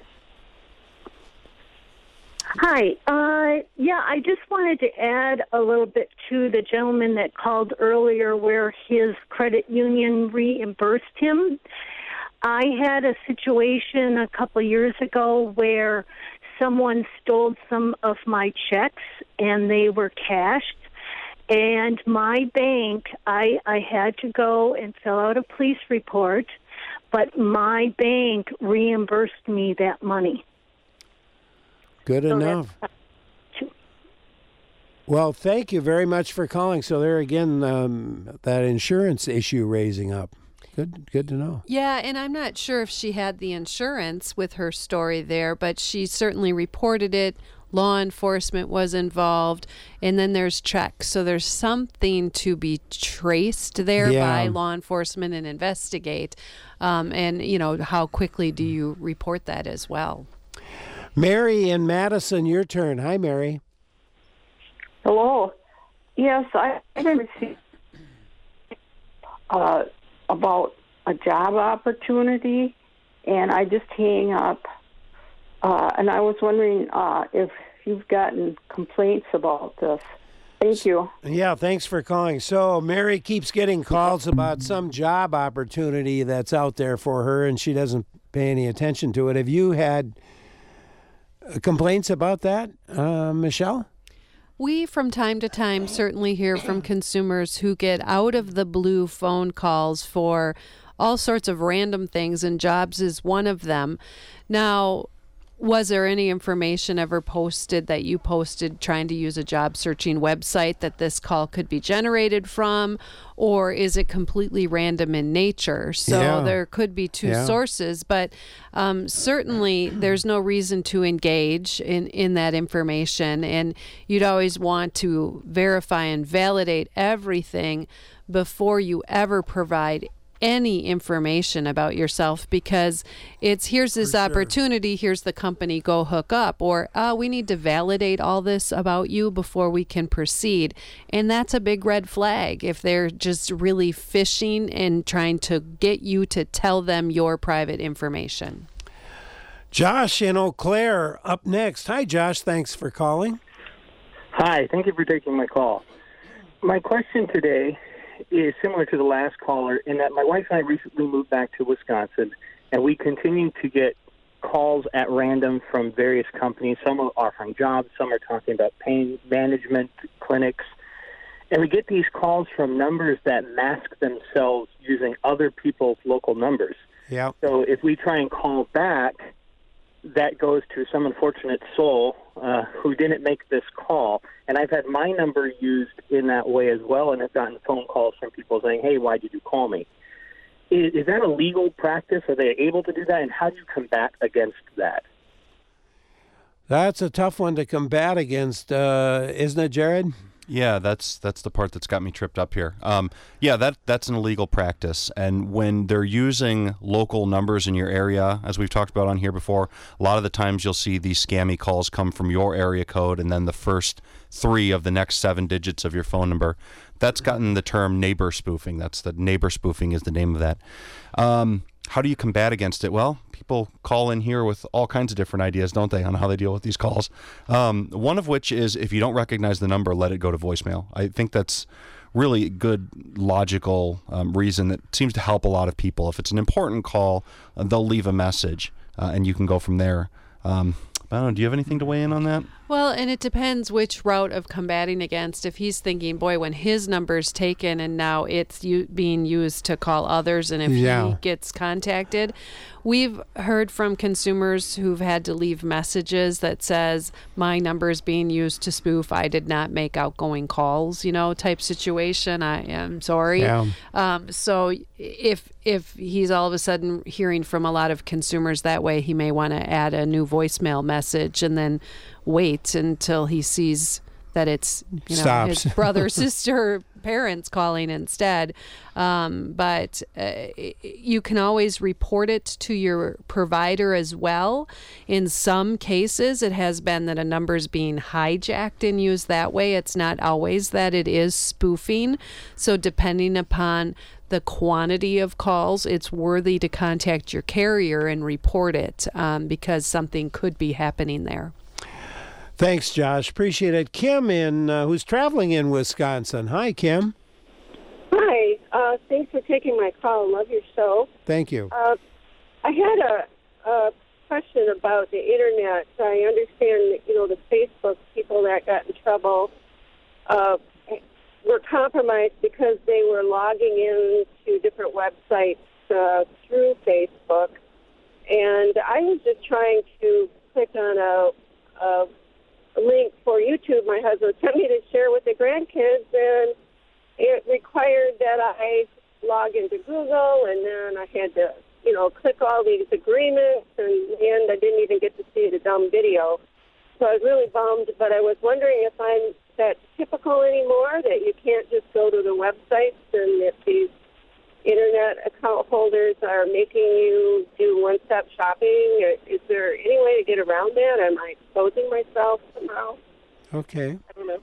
Hi. Uh, yeah, I just wanted to add a little bit to the gentleman that called earlier where his credit union reimbursed him. I had a situation a couple of years ago where someone stole some of my checks and they were cashed. And my bank, I, I had to go and fill out a police report, but my bank reimbursed me that money. Good So enough. that's- Well, thank you very much for calling. So there again, um, that insurance issue raising up. Good, good to know. Yeah, and I'm not sure if she had the insurance with her story there, but she certainly reported it. Law enforcement was involved, and then there's checks. So there's something to be traced there Yeah. by law enforcement and investigate. Um, and, you know, how quickly do you report that as well? Mary in Madison, your turn. Hi, Mary. Hello. Yes, I I received uh, about a job opportunity, and I just hang up. Uh, and I was wondering uh, if you've gotten complaints about this. Thank you. Yeah, thanks for calling. So Mary keeps getting calls about some job opportunity that's out there for her, and she doesn't pay any attention to it. Have you had complaints about that, uh, Michelle? We, from time to time, certainly hear from consumers who get out of the blue phone calls for all sorts of random things, and jobs is one of them. Now, was there any information ever posted that you posted trying to use a job searching website that this call could be generated from, or is it completely random in nature? So Yeah. there could be two Yeah. sources, but um, certainly there's no reason to engage in, in that information, and you'd always want to verify and validate everything before you ever provide any information about yourself, because it's here's this opportunity, here's the company, go hook up, or uh, we need to validate all this about you before we can proceed. And that's a big red flag if they're just really fishing and trying to get you to tell them your private information. Josh in Eau Claire up next. Hi, Josh. Thanks for calling. Hi. Thank you for taking my call. My question today is similar to the last caller in that my wife and I recently moved back to Wisconsin, and we continue to get calls at random from various companies. Some are offering jobs, some are talking about pain management clinics, and we get these calls from numbers that mask themselves using other people's local numbers. Yeah. So if we try and call back, that goes to some unfortunate soul uh, who didn't make this call. And I've had my number used in that way as well, and I've gotten phone calls from people saying, hey, why did you call me? Is, is that a legal practice? Are they able to do that? And how do you combat against that? That's a tough one to combat against, uh, isn't it, Jared? Yeah, that's that's the part that's got me tripped up here. Um, yeah, that that's an illegal practice. And when they're using local numbers in your area, as we've talked about on here before, a lot of the times you'll see these scammy calls come from your area code and then the first three of the next seven digits of your phone number. That's gotten the term neighbor spoofing. That's the neighbor spoofing is the name of that. Um, how do you combat against it? Well, people call in here with all kinds of different ideas, don't they, on how they deal with these calls. Um, one of which is if you don't recognize the number, let it go to voicemail. I think that's really good, logical um, reason that seems to help a lot of people. If it's an important call, uh, they'll leave a message, uh, and you can go from there. Um, I don't know. Do you have anything to weigh in on that? Well, and it depends which route of combating against. If he's thinking, boy, when his number's taken and now it's u- being used to call others, and if Yeah. he gets contacted, we've heard from consumers who've had to leave messages that says, my number is being used to spoof. I did not make outgoing calls, you know, type situation. I am sorry. Yeah. Um, so if if he's all of a sudden hearing from a lot of consumers that way, he may want to add a new voicemail message and then wait until he sees that it's you know Stops. his brother, sister, parents calling instead. Um, but uh, you can always report it to your provider as well. In some cases, it has been that a number is being hijacked and used that way. It's not always that it is spoofing. So depending upon the quantity of calls, it's worthy to contact your carrier and report it um, because something could be happening there. Thanks, Josh. Appreciate it. Kim, in uh, who's traveling in Wisconsin. Hi, Kim. Hi. Uh, thanks for taking my call. Love your show. Thank you. Uh, I had a, a question about the internet. I understand, you know, the Facebook people that got in trouble uh, were compromised because they were logging in to different websites uh, through Facebook. And I was just trying to click on a, a link for YouTube my husband sent me to share with the grandkids, and it required that I log into Google, and then I had to, you know, click all these agreements, and in the end I didn't even get to see the dumb video. So I was really bummed, but I was wondering if I'm that typical anymore, that you can't just go to the websites, and if these internet account holders are making you do one-stop shopping. Is there any way to get around that? Am I exposing myself somehow? Okay. I don't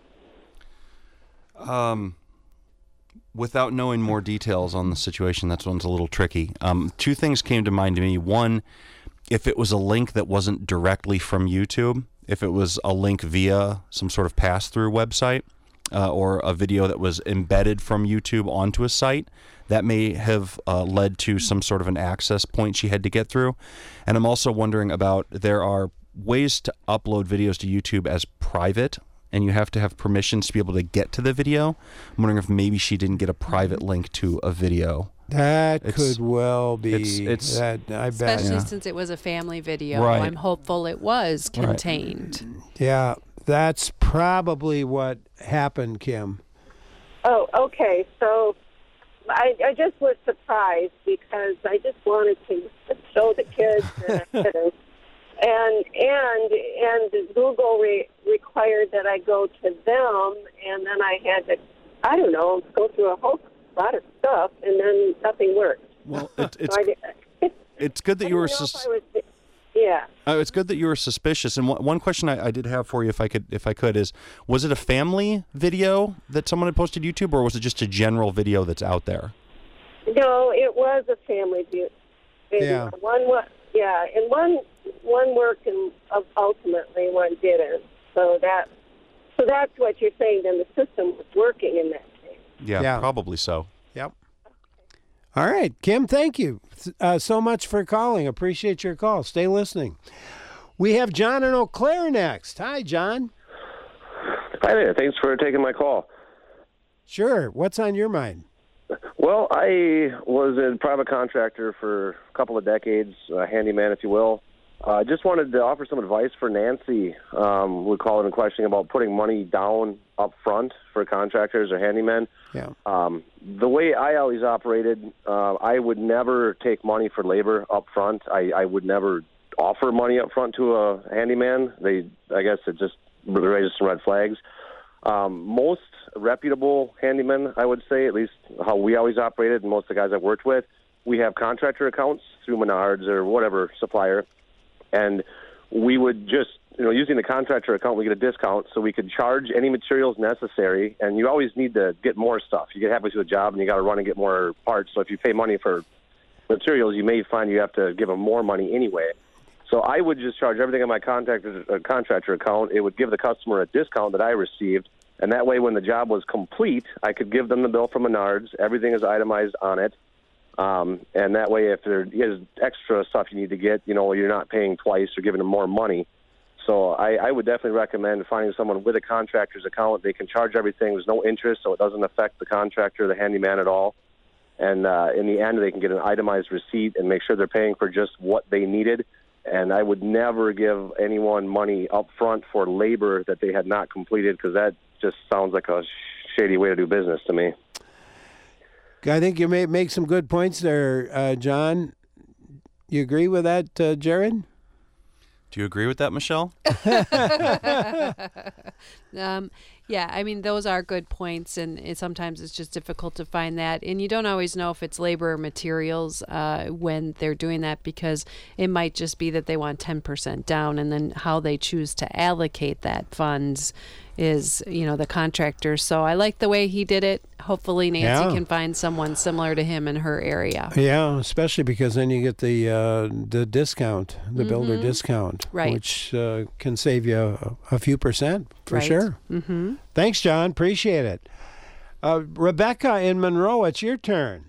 know. Um, without knowing more details on the situation, that's one's a little tricky. Um, two things came to mind to me. One, if it was a link that wasn't directly from YouTube, if it was a link via some sort of pass-through website, Uh, or a video that was embedded from YouTube onto a site, that may have uh, led to some sort of an access point she had to get through. And I'm also wondering about, there are ways to upload videos to YouTube as private, and you have to have permissions to be able to get to the video. I'm wondering if maybe she didn't get a private link to a video That It's- could well be. it's- it's- that, I bet. Especially Yeah. since it was a family video. Right. I'm hopeful it was Right. contained. Yeah, that's probably what happened, Kim. Oh, okay. So I, I just was surprised because I just wanted to show the kids that I didn't. And and and Google re- required that I go to them, and then I had to, I don't know, go through a whole lot of stuff, and then nothing worked. Well, it, it's So I did- it's good that you I were. didn't know Sus- if I was- yeah. Oh, it's good that you were suspicious. And one, one question I, I did have for you, if I could, if I could, is: was it a family video that someone had posted to YouTube, or was it just a general video that's out there? No, it was a family view. video. Yeah. One was, yeah, and one one worked, and uh, ultimately one didn't. So that, so that's what you're saying. Then the system was working in that case. Yeah, Yeah. probably so. Yep. All right, Kim, thank you uh, so much for calling. Appreciate your call. Stay listening. We have John in Eau Claire next. Hi, John. Hi there. Thanks for taking my call. Sure. What's on your mind? Well, I was a private contractor for a couple of decades, a handyman, if you will. I uh, just wanted to offer some advice for Nancy. Um, we call it in questioning about putting money down up front for contractors or handymen. Yeah. Um, the way I always operated, uh, I would never take money for labor up front. I, I would never offer money up front to a handyman. They, I guess it just raises some red flags. Um, most reputable handymen, I would say, at least how we always operated, and most of the guys I've worked with, we have contractor accounts through Menards or whatever supplier, and we would just, you know, using the contractor account, we get a discount, so we could charge any materials necessary, and you always need to get more stuff. You get halfway through the job, and you got to run and get more parts, so if you pay money for materials, you may find you have to give them more money anyway. So I would just charge everything on my contractor, uh, contractor account. It would give the customer a discount that I received, and that way when the job was complete, I could give them the bill from Menards. Everything is itemized on it. Um, and that way if there is extra stuff you need to get, you know, you're not paying twice or giving them more money. So I, I would definitely recommend finding someone with a contractor's account. They can charge everything. There's no interest, so it doesn't affect the contractor or the handyman at all. And uh, in the end, they can get an itemized receipt and make sure they're paying for just what they needed. And I would never give anyone money up front for labor that they had not completed, because that just sounds like a shady way to do business to me. I think you may make some good points there, uh, John. You agree with that, uh, Jared? Do you agree with that, Michelle? um, yeah, I mean, those are good points, and it, sometimes it's just difficult to find that. And you don't always know if it's labor or materials uh, when they're doing that, because it might just be that they want ten percent down, and then how they choose to allocate that funds is, you know, the contractor. So I like the way he did it. Hopefully Nancy Yeah. can find someone similar to him in her area. Yeah, especially because then you get the uh, the discount, the builder Mhm. discount, Right. which uh, can save you a, a few percent for Right. sure. Mm-hmm. Thanks, John. Appreciate it. Uh, Rebecca in Monroe, it's your turn.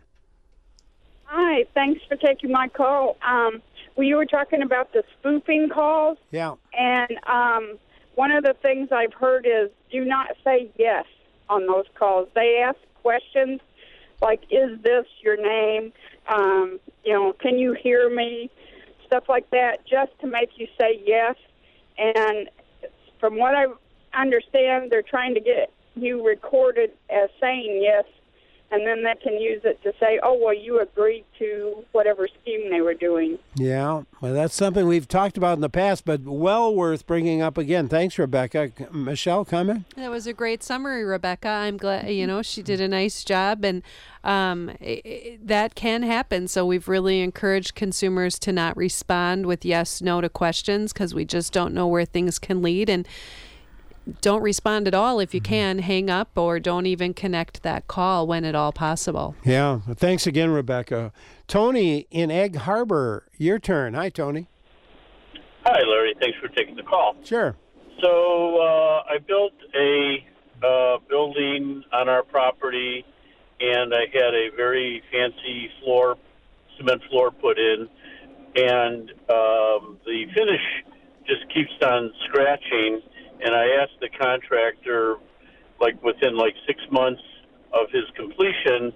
Hi, thanks for taking my call. Um, well, you were talking about the spoofing calls, Yeah. and um, one of the things I've heard is do not say yes on those calls. They ask questions like, is this your name? Um, you know, can you hear me? Stuff like that, just to make you say yes. And from what I understand, they're trying to get you recorded as saying yes, and then they can use it to say, oh, well, you agreed to whatever scheme they were doing. Yeah, well, that's something we've talked about in the past, but well worth bringing up again. Thanks, Rebecca. Michelle, comment? That was a great summary, Rebecca. I'm glad, you know, she did a nice job, and um, i i that can happen. So we've really encouraged consumers to not respond with yes, no to questions, because we just don't know where things can lead. And don't respond at all if you can. Hang up, or don't even connect that call when at all possible. Yeah, thanks again, Rebecca. Tony in Egg Harbor, your turn. Hi, Tony. Hi, Larry. Thanks for taking the call. Sure. So uh, I built a uh, building on our property, and I had a very fancy floor, cement floor put in, and um, the finish just keeps on scratching. And I asked the contractor, like within like six months of his completion,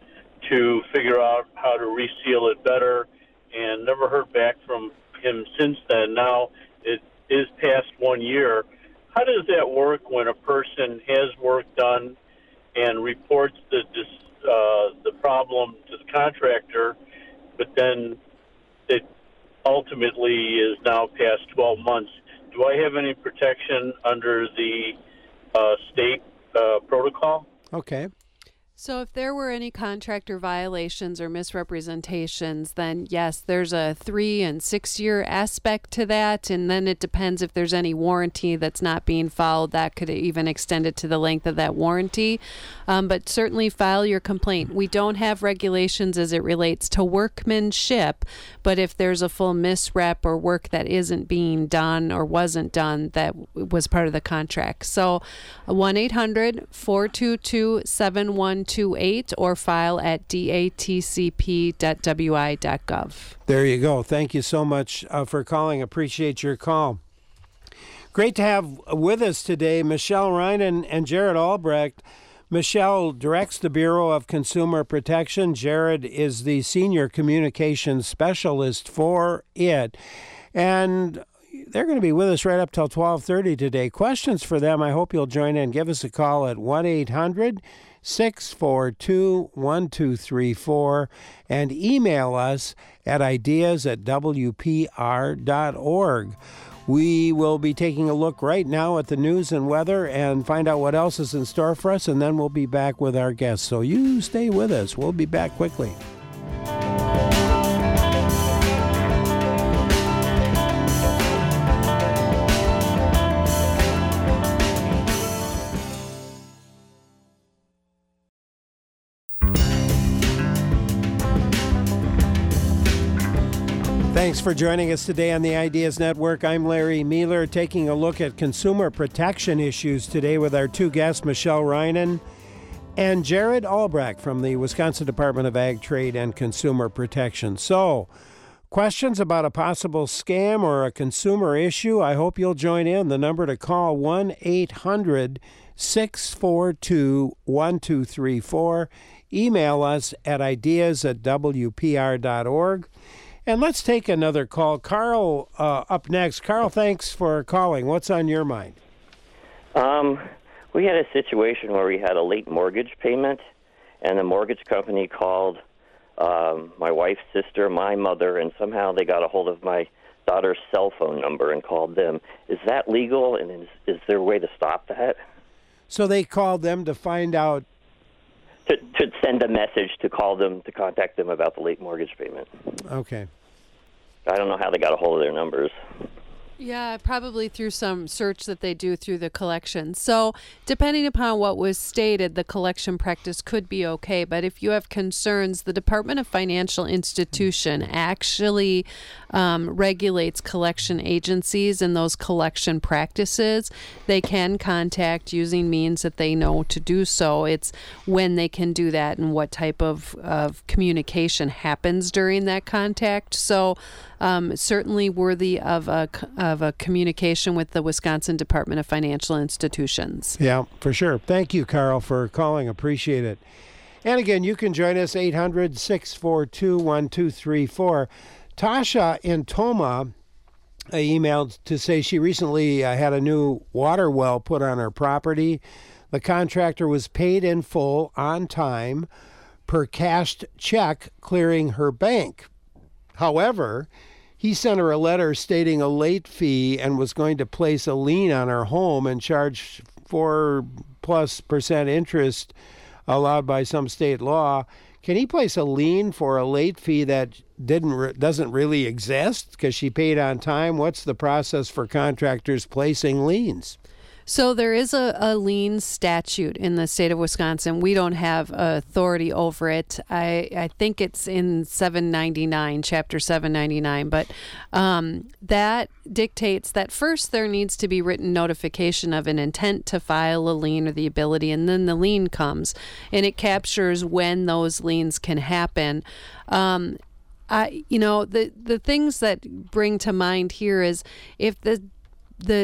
to figure out how to reseal it better, and never heard back from him since then. Now it is past one year. How does that work when a person has work done and reports the uh, the problem to the contractor, but then it ultimately is now past twelve months? Do I have any protection under the uh, state uh, protocol? Okay. So if there were any contractor violations or misrepresentations, then yes, there's a three and six year aspect to that. And then it depends if there's any warranty that's not being followed. That could even extend it to the length of that warranty. Um, but certainly file your complaint. We don't have regulations as it relates to workmanship, but if there's a full misrep or work that isn't being done or wasn't done, that was part of the contract. So one eight hundred four two two seven one two eight or file at d a t c p dot w i dot gov. There you go. Thank you so much uh, for calling. Appreciate your call. Great to have with us today Michelle Reinen and Jared Albrecht. Michelle directs the Bureau of Consumer Protection. Jared is the Senior Communications Specialist for it. And they're going to be with us right up till twelve thirty today. Questions for them, I hope you'll join in. Give us a call at one eight hundred six four two one two three four and email us at ideas at w p r dot org. We will be taking a look right now at the news and weather and find out what else is in store for us, and then we'll be back with our guests. So you stay with us. We'll be back quickly. Thanks for joining us today on the Ideas Network. I'm Larry Mueller, taking a look at consumer protection issues today with our two guests, Michelle Reinen and Jared Albrecht from the Wisconsin Department of Ag Trade and Consumer Protection. So, questions about a possible scam or a consumer issue? I hope you'll join in. The number to call, one eight hundred six four two one two three four. Email us at ideas at w p r dot org. And let's take another call. Carl, uh, up next. Carl, thanks for calling. What's on your mind? Um, we had a situation where we had a late mortgage payment, and the mortgage company called um, my wife's sister, my mother, and somehow they got a hold of my daughter's cell phone number and called them. Is that legal, and is, is there a way to stop that? So they called them to find out? To, to send a message to call them, to contact them about the late mortgage payment. Okay. I don't know how they got a hold of their numbers. Yeah, probably through some search that they do through the collection. So depending upon what was stated, the collection practice could be okay. But if you have concerns, the Department of Financial Institution actually um, regulates collection agencies and those collection practices. They can contact using means that they know to do so. It's when they can do that and what type of, of communication happens during that contact. So um, certainly worthy of a of a communication with the Wisconsin Department of Financial Institutions. Yeah, for sure. Thank you, Carl, for calling. Appreciate it. And again, you can join us, eight hundred six four two one two three four. Tasha in Toma uh, emailed to say she recently uh, had a new water well put on her property. The contractor was paid in full on time per cashed check clearing her bank. However, he sent her a letter stating a late fee and was going to place a lien on her home and charge four plus percent interest allowed by some state law. Can he place a lien for a late fee that didn't doesn't really exist because she paid on time? What's the process for contractors placing liens? So there is a, a lien statute in the state of Wisconsin. We don't have authority over it. I, I think it's in seven ninety-nine, Chapter seven ninety-nine. But um, that dictates that first there needs to be written notification of an intent to file a lien or the ability, and then the lien comes. And it captures when those liens can happen. Um, I, you know, the, the things that bring to mind here is if the the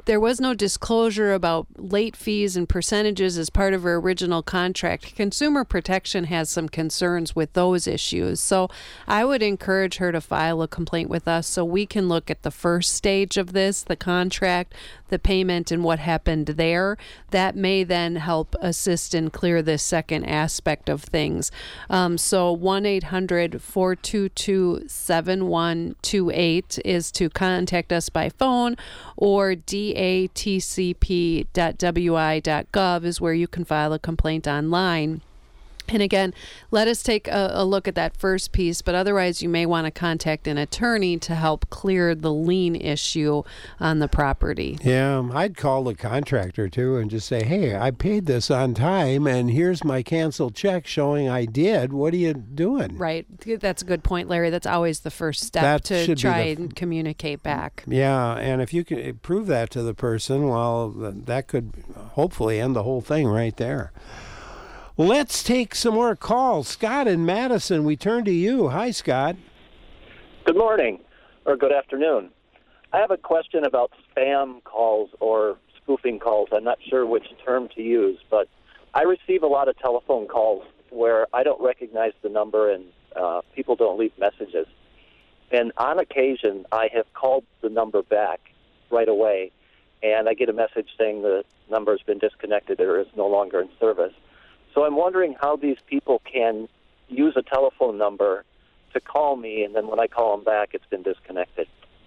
there was no disclosure about late fees and percentages as part of her original contract. Consumer Protection has some concerns with those issues. So I would encourage her to file a complaint with us so we can look at the first stage of this, the contract, the payment, and what happened there. That may then help assist and clear this second aspect of things. Um, so one eight hundred four two two seven one two eight is to contact us by phone, or D A T C P dot W I dot gov is where you can file a complaint online. And again, let us take a, a look at that first piece, but otherwise you may want to contact an attorney to help clear the lien issue on the property. Yeah, I'd call the contractor too and just say, hey, I paid this on time and here's my canceled check showing I did. What are you doing? Right. That's a good point, Larry. That's always the first step That to should be try the- and communicate back. Yeah, and if you can prove that to the person, well, th- that could hopefully end the whole thing right there. Let's take some more calls. Scott in Madison, we turn to you. Hi, Scott. Good morning, or good afternoon. I have a question about spam calls or spoofing calls. I'm not sure which term to use, but I receive a lot of telephone calls where I don't recognize the number and uh, people don't leave messages. And on occasion, I have called the number back right away, and I get a message saying the number has been disconnected or is no longer in service. So I'm wondering how these people can use a telephone number to call me, and then when I call them back, it's been disconnected.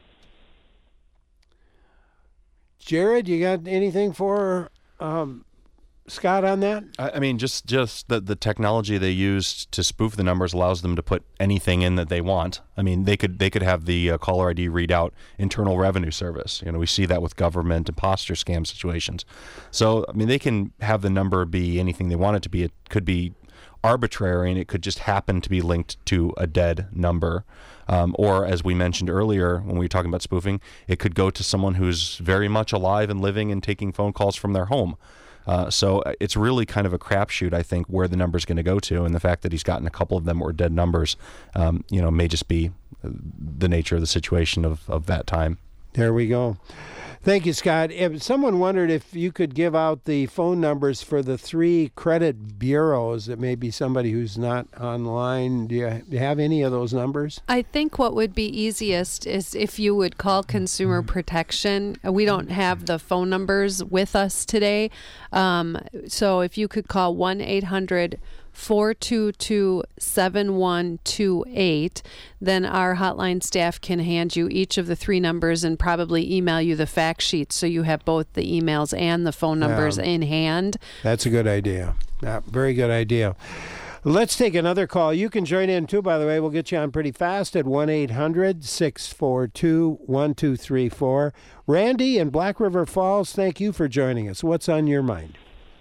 Jared, you got anything for um, Scott on that? I I mean, just just the, the technology they use to spoof the numbers allows them to put anything in that they want. I mean, they could they could have the uh, caller I D read out Internal Revenue Service. You know, we see that with government imposter scam situations. So, I mean, they can have the number be anything they want it to be. It could be arbitrary, and it could just happen to be linked to a dead number. Um, or, as we mentioned earlier when we were talking about spoofing, it could go to someone who's very much alive and living and taking phone calls from their home. Uh, so it's really kind of a crapshoot, I think, where the number's going to go to, and the fact that he's gotten a couple of them were dead numbers, um, you know, may just be the nature of the situation of, of that time. There we go. Thank you, Scott. If someone wondered if you could give out the phone numbers for the three credit bureaus, it may be somebody who's not online. Do you, do you have any of those numbers? I think what would be easiest is if you would call Consumer Protection. We don't have the phone numbers with us today. Um, so if you could call one eight hundred four two two seven one two eight, then our hotline staff can hand you each of the three numbers and probably email you the fact sheet so you have both the emails and the phone numbers Yeah. in hand. That's a good idea. Yeah, very good idea. Let's take another call. You can join in too, by the way. We'll get you on pretty fast at one eight hundred six four two one two three four. Randy in Black River Falls, thank you for joining us. What's on your mind?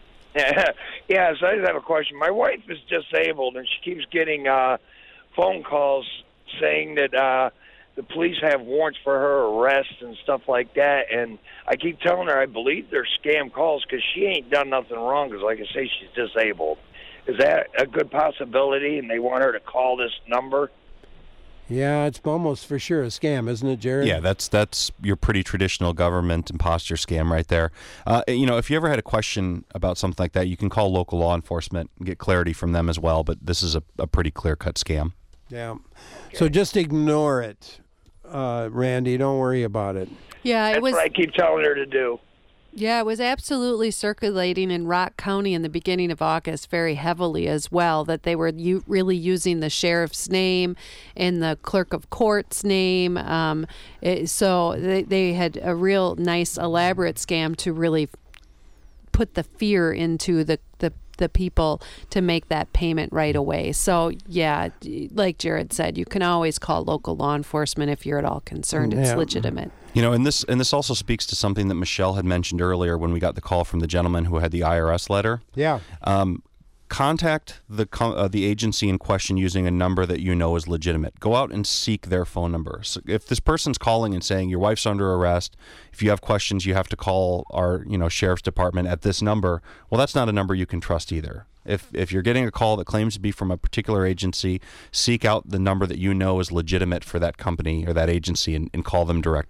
Yes, I just have a question. My wife is disabled, and she keeps getting uh, phone calls saying that uh, the police have warrants for her arrest and stuff like that. And I keep telling her I believe they're scam calls because she ain't done nothing wrong. Because, like I say, she's disabled. Is that a good possibility? And they want her to call this number? Yeah, it's almost for sure a scam, isn't it, Jared? Yeah, that's that's your pretty traditional government imposter scam right there. Uh, you know, if you ever had a question about something like that, you can call local law enforcement and get clarity from them as well. But this is a, a pretty clear-cut scam. Yeah. So just ignore it, uh, Randy. Don't worry about it. Yeah, it That's was. what I keep telling her to do. Yeah, it was absolutely circulating in Rock County in the beginning of August very heavily as well, that they were u- really using the sheriff's name and the clerk of court's name. Um, it, so they, they had a real nice, elaborate scam to really put the fear into the, the the people to make that payment right away. So, yeah, like Jared said, you can always call local law enforcement if you're at all concerned. It's Yeah. legitimate. You know, and this and this also speaks to something that Michelle had mentioned earlier when we got the call from the gentleman who had the I R S letter. Yeah. Um, contact the co- uh, the agency in question using a number that you know is legitimate. Go out and seek their phone number. So if this person's calling and saying your wife's under arrest, if you have questions, you have to call our you know sheriff's department at this number. Well, that's not a number you can trust either. If if you're getting a call that claims to be from a particular agency, seek out the number that you know is legitimate for that company or that agency and, and call them directly.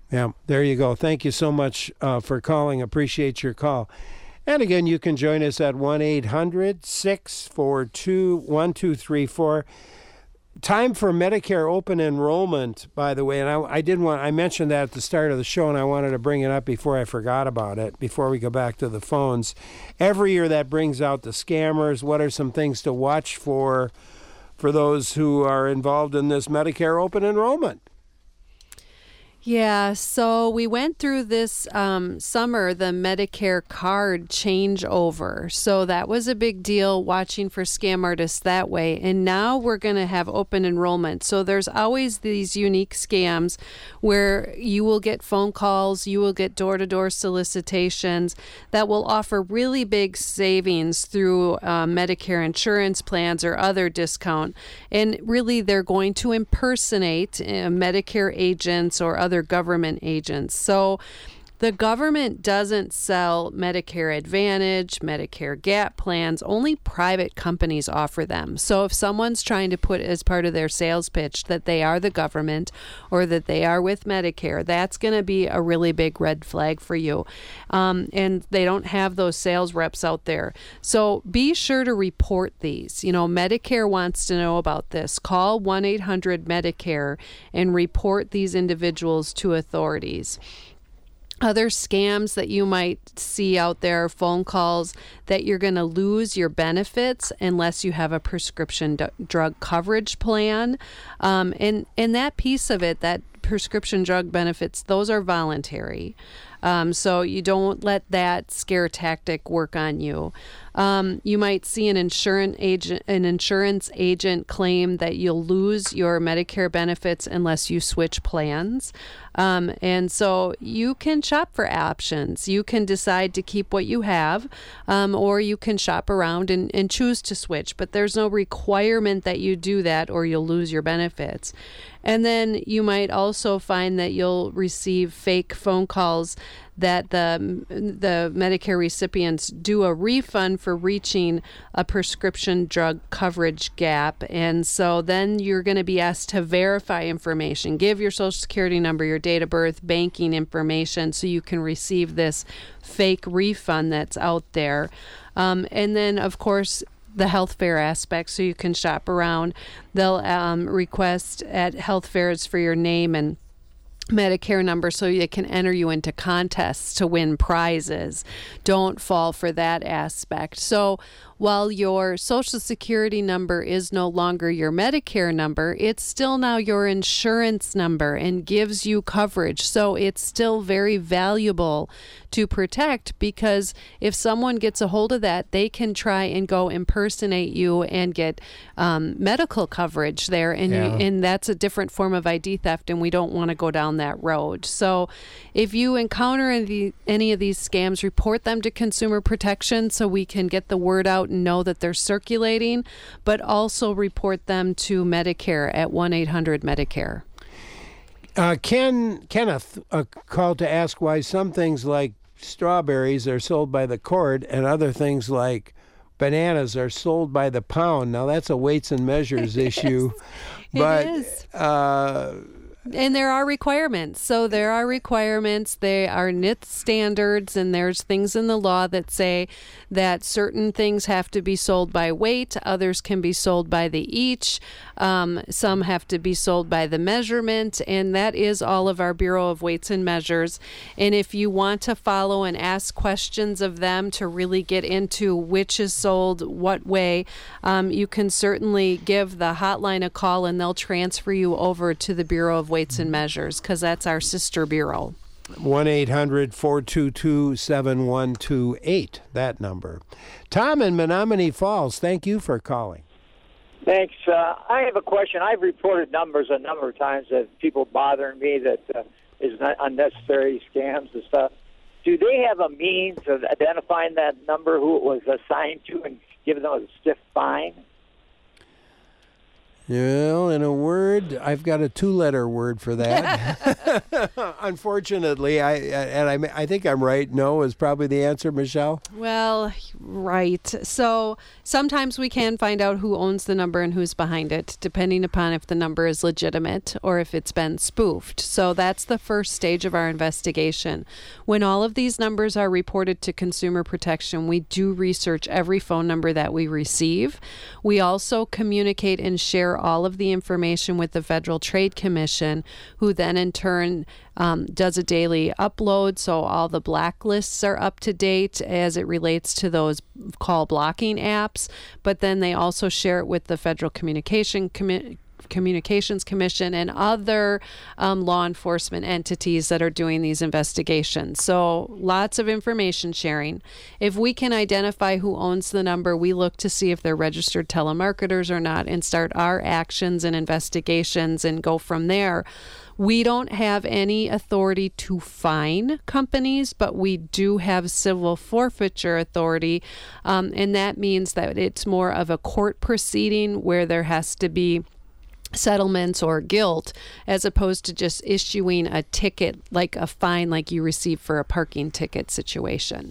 Yeah, there you go. Thank you so much uh, for calling. Appreciate your call. And again, you can join us at one eight hundred six four two one two three four. Time for Medicare open enrollment, by the way, and I, I did want I mentioned that at the start of the show, and I wanted to bring it up before I forgot about it, before we go back to the phones. Every year that brings out the scammers. What are some things to watch for for those who are involved in this Medicare open enrollment? Yeah, so we went through this um, summer, the Medicare card changeover. So that was a big deal, watching for scam artists that way. And now we're going to have open enrollment. So there's always these unique scams where you will get phone calls, you will get door-to-door solicitations that will offer really big savings through uh, Medicare insurance plans or other discount. And really, they're going to impersonate uh, Medicare agents or other government agents. So the government doesn't sell Medicare Advantage, Medicare Gap plans. Only private companies offer them. So if someone's trying to put as part of their sales pitch that they are the government or that they are with Medicare, that's going to be a really big red flag for you. Um, and they don't have those sales reps out there. So be sure to report these. You know, Medicare wants to know about this. Call one eight hundred Medicare and report these individuals to authorities. Other scams that you might see out there are phone calls that you're going to lose your benefits unless you have a prescription d- drug coverage plan. Um, and, and that piece of it, that prescription drug benefits, those are voluntary. Um, so you don't let that scare tactic work on you. Um, you might see an insurance agent, an insurance agent claim that you'll lose your Medicare benefits unless you switch plans. Um, and so you can shop for options. You can decide to keep what you have, um, or you can shop around and, and choose to switch. But there's no requirement that you do that or you'll lose your benefits. And then you might also find that you'll receive fake phone calls that the the Medicare recipients do a refund for reaching a prescription drug coverage gap. And so then you're going to be asked to verify information, give your Social Security number, your date of birth, banking information, so you can receive this fake refund that's out there. Um, and then, of course, the health fair aspect, so you can shop around. They'll um, request at health fairs for your name and Medicare number so they can enter you into contests to win prizes. Don't fall for that aspect. So while your Social Security number is no longer your Medicare number, it's still now your insurance number and gives you coverage. So it's still very valuable to protect, because if someone gets a hold of that, they can try and go impersonate you and get um, medical coverage there. And, Yeah. you, and that's a different form of I D theft, and we don't want to go down that road. So if you encounter any, any of these scams, report them to Consumer Protection so we can get the word out and know that they're circulating, but also report them to Medicare at one eight hundred Medicare. Uh, Ken, Kenneth, a call to ask why some things like strawberries are sold by the quart and other things like bananas are sold by the pound. Now, that's a weights and measures issue. But, it is. Uh, And there are requirements. So there are requirements. They are N I T standards, and there's things in the law that say that certain things have to be sold by weight. Others can be sold by the each. Um, some have to be sold by the measurement, and that is all of our Bureau of Weights and Measures. And if you want to follow and ask questions of them to really get into which is sold what way, um, you can certainly give the hotline a call, and they'll transfer you over to the Bureau of Weights and Measures, because that's our sister bureau. one eight hundred four two two seven one two eight, that number. Tom in Menominee Falls, thank you for calling. Thanks. Uh, I have a question. I've reported numbers a number of times of people bothering me that uh, is not unnecessary scams and stuff. Do they have a means of identifying that number, who it was assigned to, and giving them a stiff fine? Well, in a word, I've got a two-letter word for that. Unfortunately, I and I, I think I'm right. No is probably the answer, Michelle. Well, right. So sometimes we can find out who owns the number and who's behind it, depending upon if the number is legitimate or if it's been spoofed. So that's the first stage of our investigation. When all of these numbers are reported to Consumer Protection, we do research every phone number that we receive. We also communicate and share all of the information with the Federal Trade Commission, who then in turn um, does a daily upload, so all the blacklists are up to date as it relates to those call blocking apps, but then they also share it with the Federal Communication Commission Communications Commission and other um, law enforcement entities that are doing these investigations. So lots of information sharing. If we can identify who owns the number, we look to see if they're registered telemarketers or not and start our actions and investigations and go from there. We don't have any authority to fine companies, but we do have civil forfeiture authority, um, and that means that it's more of a court proceeding where there has to be settlements or guilt, as opposed to just issuing a ticket, like a fine like you receive for a parking ticket situation.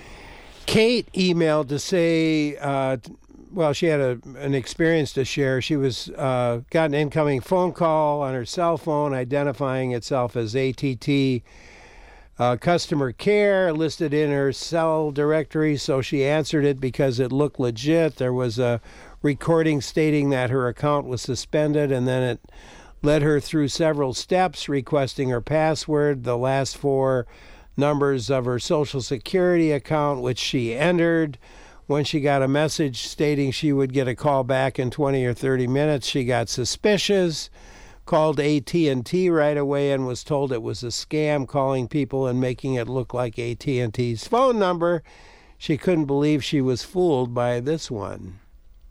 Kate emailed to say, uh, well, she had a, an experience to share. She was uh, got an incoming phone call on her cell phone identifying itself as A T T uh, customer care, listed in her cell directory, so she answered it because it looked legit. There was a recording stating that her account was suspended, and then it led her through several steps requesting her password, the last four numbers of her Social Security account, which she entered. When she got a message stating she would get a call back in twenty or thirty minutes, she got suspicious, called A T and T right away and was told it was a scam, calling people and making it look like A T and T's phone number. She couldn't believe she was fooled by this one.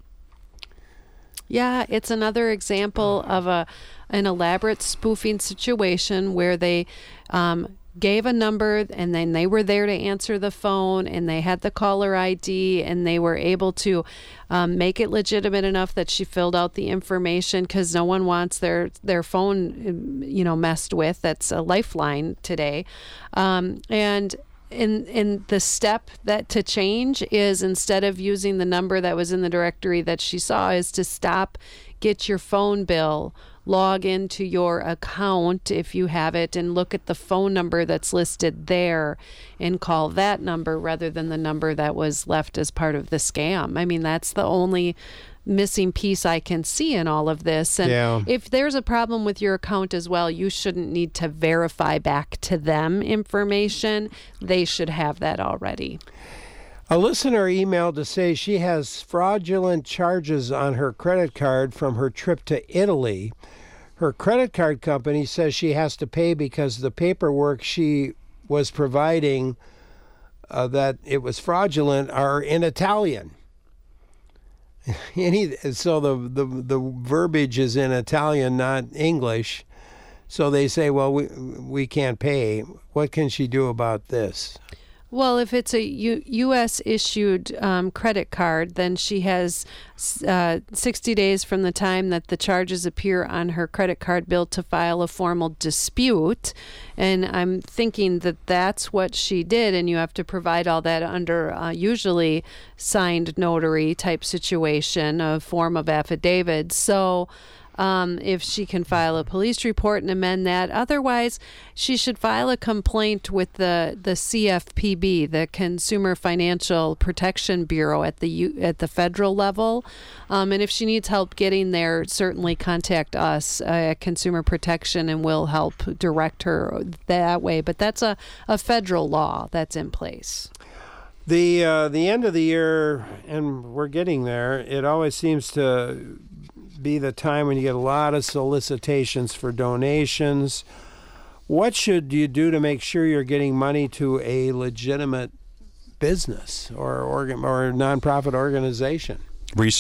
Yeah, it's another example of a an elaborate spoofing situation where they um, gave a number and then they were there to answer the phone and they had the caller I D and they were able to um, make it legitimate enough that she filled out the information, because no one wants their, their phone, you know, messed with. That's a lifeline today. Um, and In in the step that to change is, instead of using the number that was in the directory that she saw, is to stop, get your phone bill, log into your account if you have it, and look at the phone number that's listed there and call that number rather than the number that was left as part of the scam. I mean, that's the only missing piece I can see in all of this. And yeah. If there's a problem with your account as well, you shouldn't need to verify back to them information. They should have that already. A listener emailed to say she has fraudulent charges on her credit card from her trip to Italy. Her credit card company says she has to pay because the paperwork she was providing uh, that it was fraudulent are in Italian. Any, so the, the the verbiage is in Italian, not English. So they say, well, we we can't pay. What can she do about this? Well, if it's a U- U.S. issued um, credit card, then she has uh, sixty days from the time that the charges appear on her credit card bill to file a formal dispute. And I'm thinking that that's what she did, and you have to provide all that under uh, usually signed notary type situation, a form of affidavit. So Um, if she can file a police report and amend that. Otherwise, she should file a complaint with the, the C F P B, the Consumer Financial Protection Bureau at the U, at the federal level. Um, and if she needs help getting there, certainly contact us uh, at Consumer Protection and we'll help direct her that way. But that's a, a federal law that's in place. The uh, the end of the year, and we're getting there, it always seems to be the time when you get a lot of solicitations for donations. What should you do to make sure you're getting money to a legitimate business or organ or nonprofit organization? Research.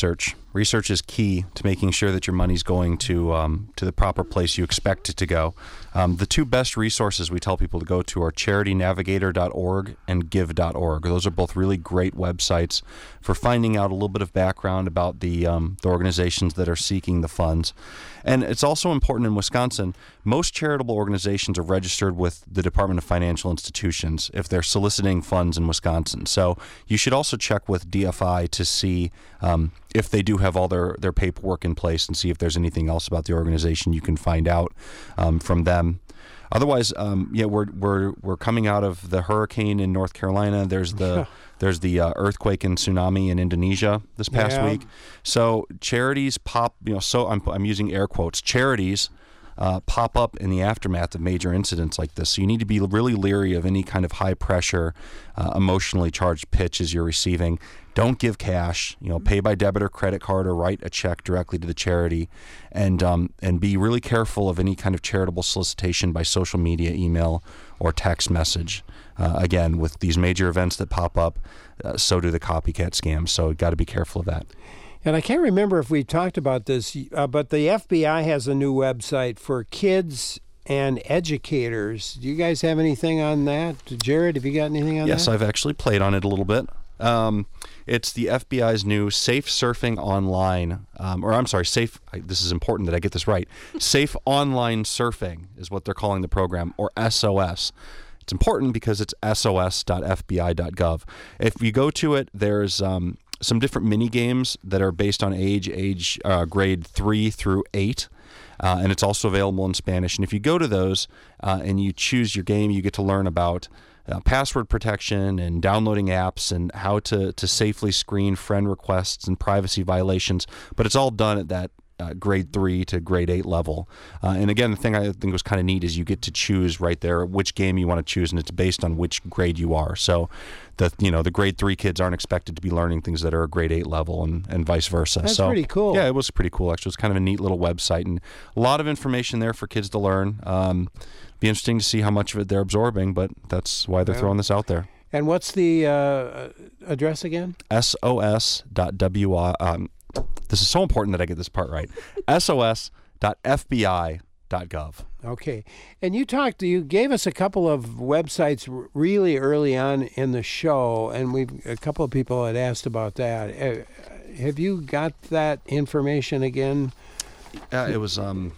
Research is key to making sure that your money's going to um, to the proper place you expect it to go. Um, the two best resources we tell people to go to are charity navigator dot org and give dot org. Those are both really great websites for finding out a little bit of background about the, um, the organizations that are seeking the funds. And it's also important in Wisconsin, most charitable organizations are registered with the Department of Financial Institutions if they're soliciting funds in Wisconsin. So you should also check with D F I to see um, if they do have all their, their paperwork in place and see if there's anything else about the organization you can find out um, from them. Otherwise, um, yeah, we're we're we're coming out of the hurricane in North Carolina. There's the there's the uh, earthquake and tsunami in Indonesia this past Yeah. week. So charities pop, you know. So I'm I'm using air quotes. Charities uh, pop up in the aftermath of major incidents like this. So you need to be really leery of any kind of high pressure, uh, emotionally charged pitches you're receiving. Don't give cash. You know, pay by debit or credit card, or write a check directly to the charity, and um, and be really careful of any kind of charitable solicitation by social media, email, or text message. Uh, again, with these major events that pop up, uh, so do the copycat scams. So got to be careful of that. And I can't remember if we talked about this, uh, but the F B I has a new website for kids and educators. Do you guys have anything on that? Jared, have you got anything on Yes, that? I've actually played on it a little bit. Um, it's the F B I's new Safe Surfing Online, um, or I'm sorry, Safe, I, this is important that I get this right, Safe Online Surfing is what they're calling the program, or S O S. It's important because it's S O S dot F B I dot gov. If you go to it, there's um, some different mini games that are based on age, age uh, grade three through eight. Uh, and it's also available in Spanish. And if you go to those uh, and you choose your game, you get to learn about uh, password protection and downloading apps and how to, to safely screen friend requests and privacy violations. But it's all done at that uh, grade three to grade eight level. Uh, and again, the thing I think was kind of neat is you get to choose right there which game you want to choose, and it's based on which grade you are. So the you know the grade three kids aren't expected to be learning things that are a grade eight level, and, and vice versa. That's so, pretty cool. Yeah, it was pretty cool. Actually, it was kind of a neat little website and a lot of information there for kids to learn. Um, be interesting to see how much of it they're absorbing, but that's why they're Yeah. throwing this out there. And what's the uh, address again? S O S dot W I. Um, this is so important that I get this part right. S O S dot F B I dot gov. Okay. And you talked, you gave us a couple of websites r- really early on in the show, and we've a couple of people had asked about that. Uh, have you got that information again? Uh, it was um,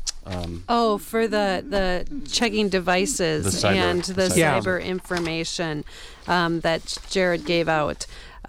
um, Oh, for the the checking devices The cyber- and the cyber- Yeah. cyber information um, that Jared gave out.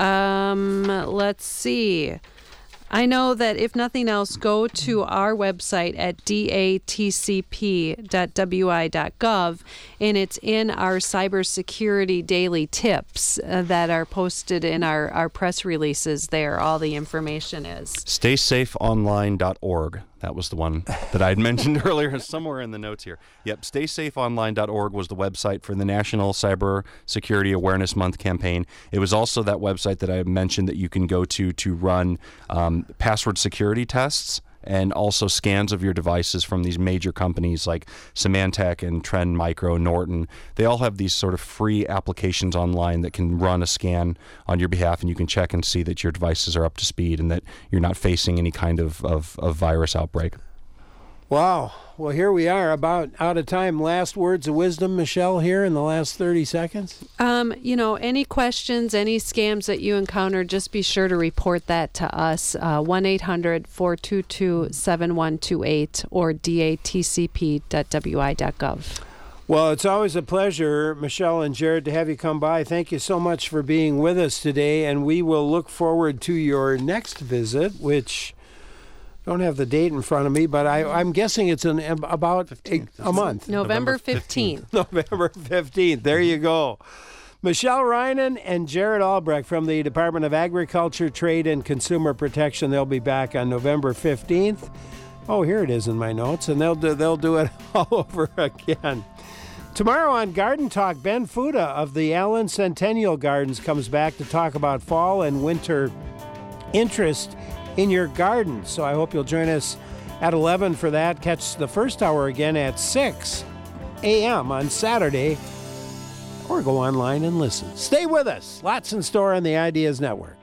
Um, let's see. I know that if nothing else, go to our website at D A T C P dot W I dot gov, and it's in our cybersecurity daily tips uh, that are posted in our, our press releases there. All the information is. stay safe online dot org. That was the one that I had mentioned earlier, somewhere in the notes here. Yep, stay safe online dot org was the website for the National Cyber Security Awareness Month campaign. It was also that website that I mentioned that you can go to to run um, password security tests and also scans of your devices from these major companies like Symantec and Trend Micro, Norton. They all have these sort of free applications online that can run a scan on your behalf, and you can check and see that your devices are up to speed and that you're not facing any kind of, of, of virus outbreak. Wow. Well, here we are, about out of time. Last words of wisdom, Michelle, here in the last thirty seconds. Um, you know, any questions, any scams that you encounter, just be sure to report that to us. Uh, one eight hundred four two two seven one two eight or D A T C P dot W I dot gov. Well, it's always a pleasure, Michelle and Jared, to have you come by. Thank you so much for being with us today, and we will look forward to your next visit, which don't have the date in front of me, but I, I'm guessing it's in about a, a month. November fifteenth. November fifteenth. There you go. Michelle Reinen and Jared Albrecht from the Department of Agriculture, Trade, and Consumer Protection. They'll be back on November fifteenth. Oh, here it is in my notes, and they'll do, they'll do it all over again. Tomorrow on Garden Talk, Ben Fuda of the Allen Centennial Gardens comes back to talk about fall and winter interest in your garden. So I hope you'll join us at eleven for that. Catch the first hour again at six a.m. on Saturday, or go online and listen. Stay with us. Lots in store on the Ideas Network.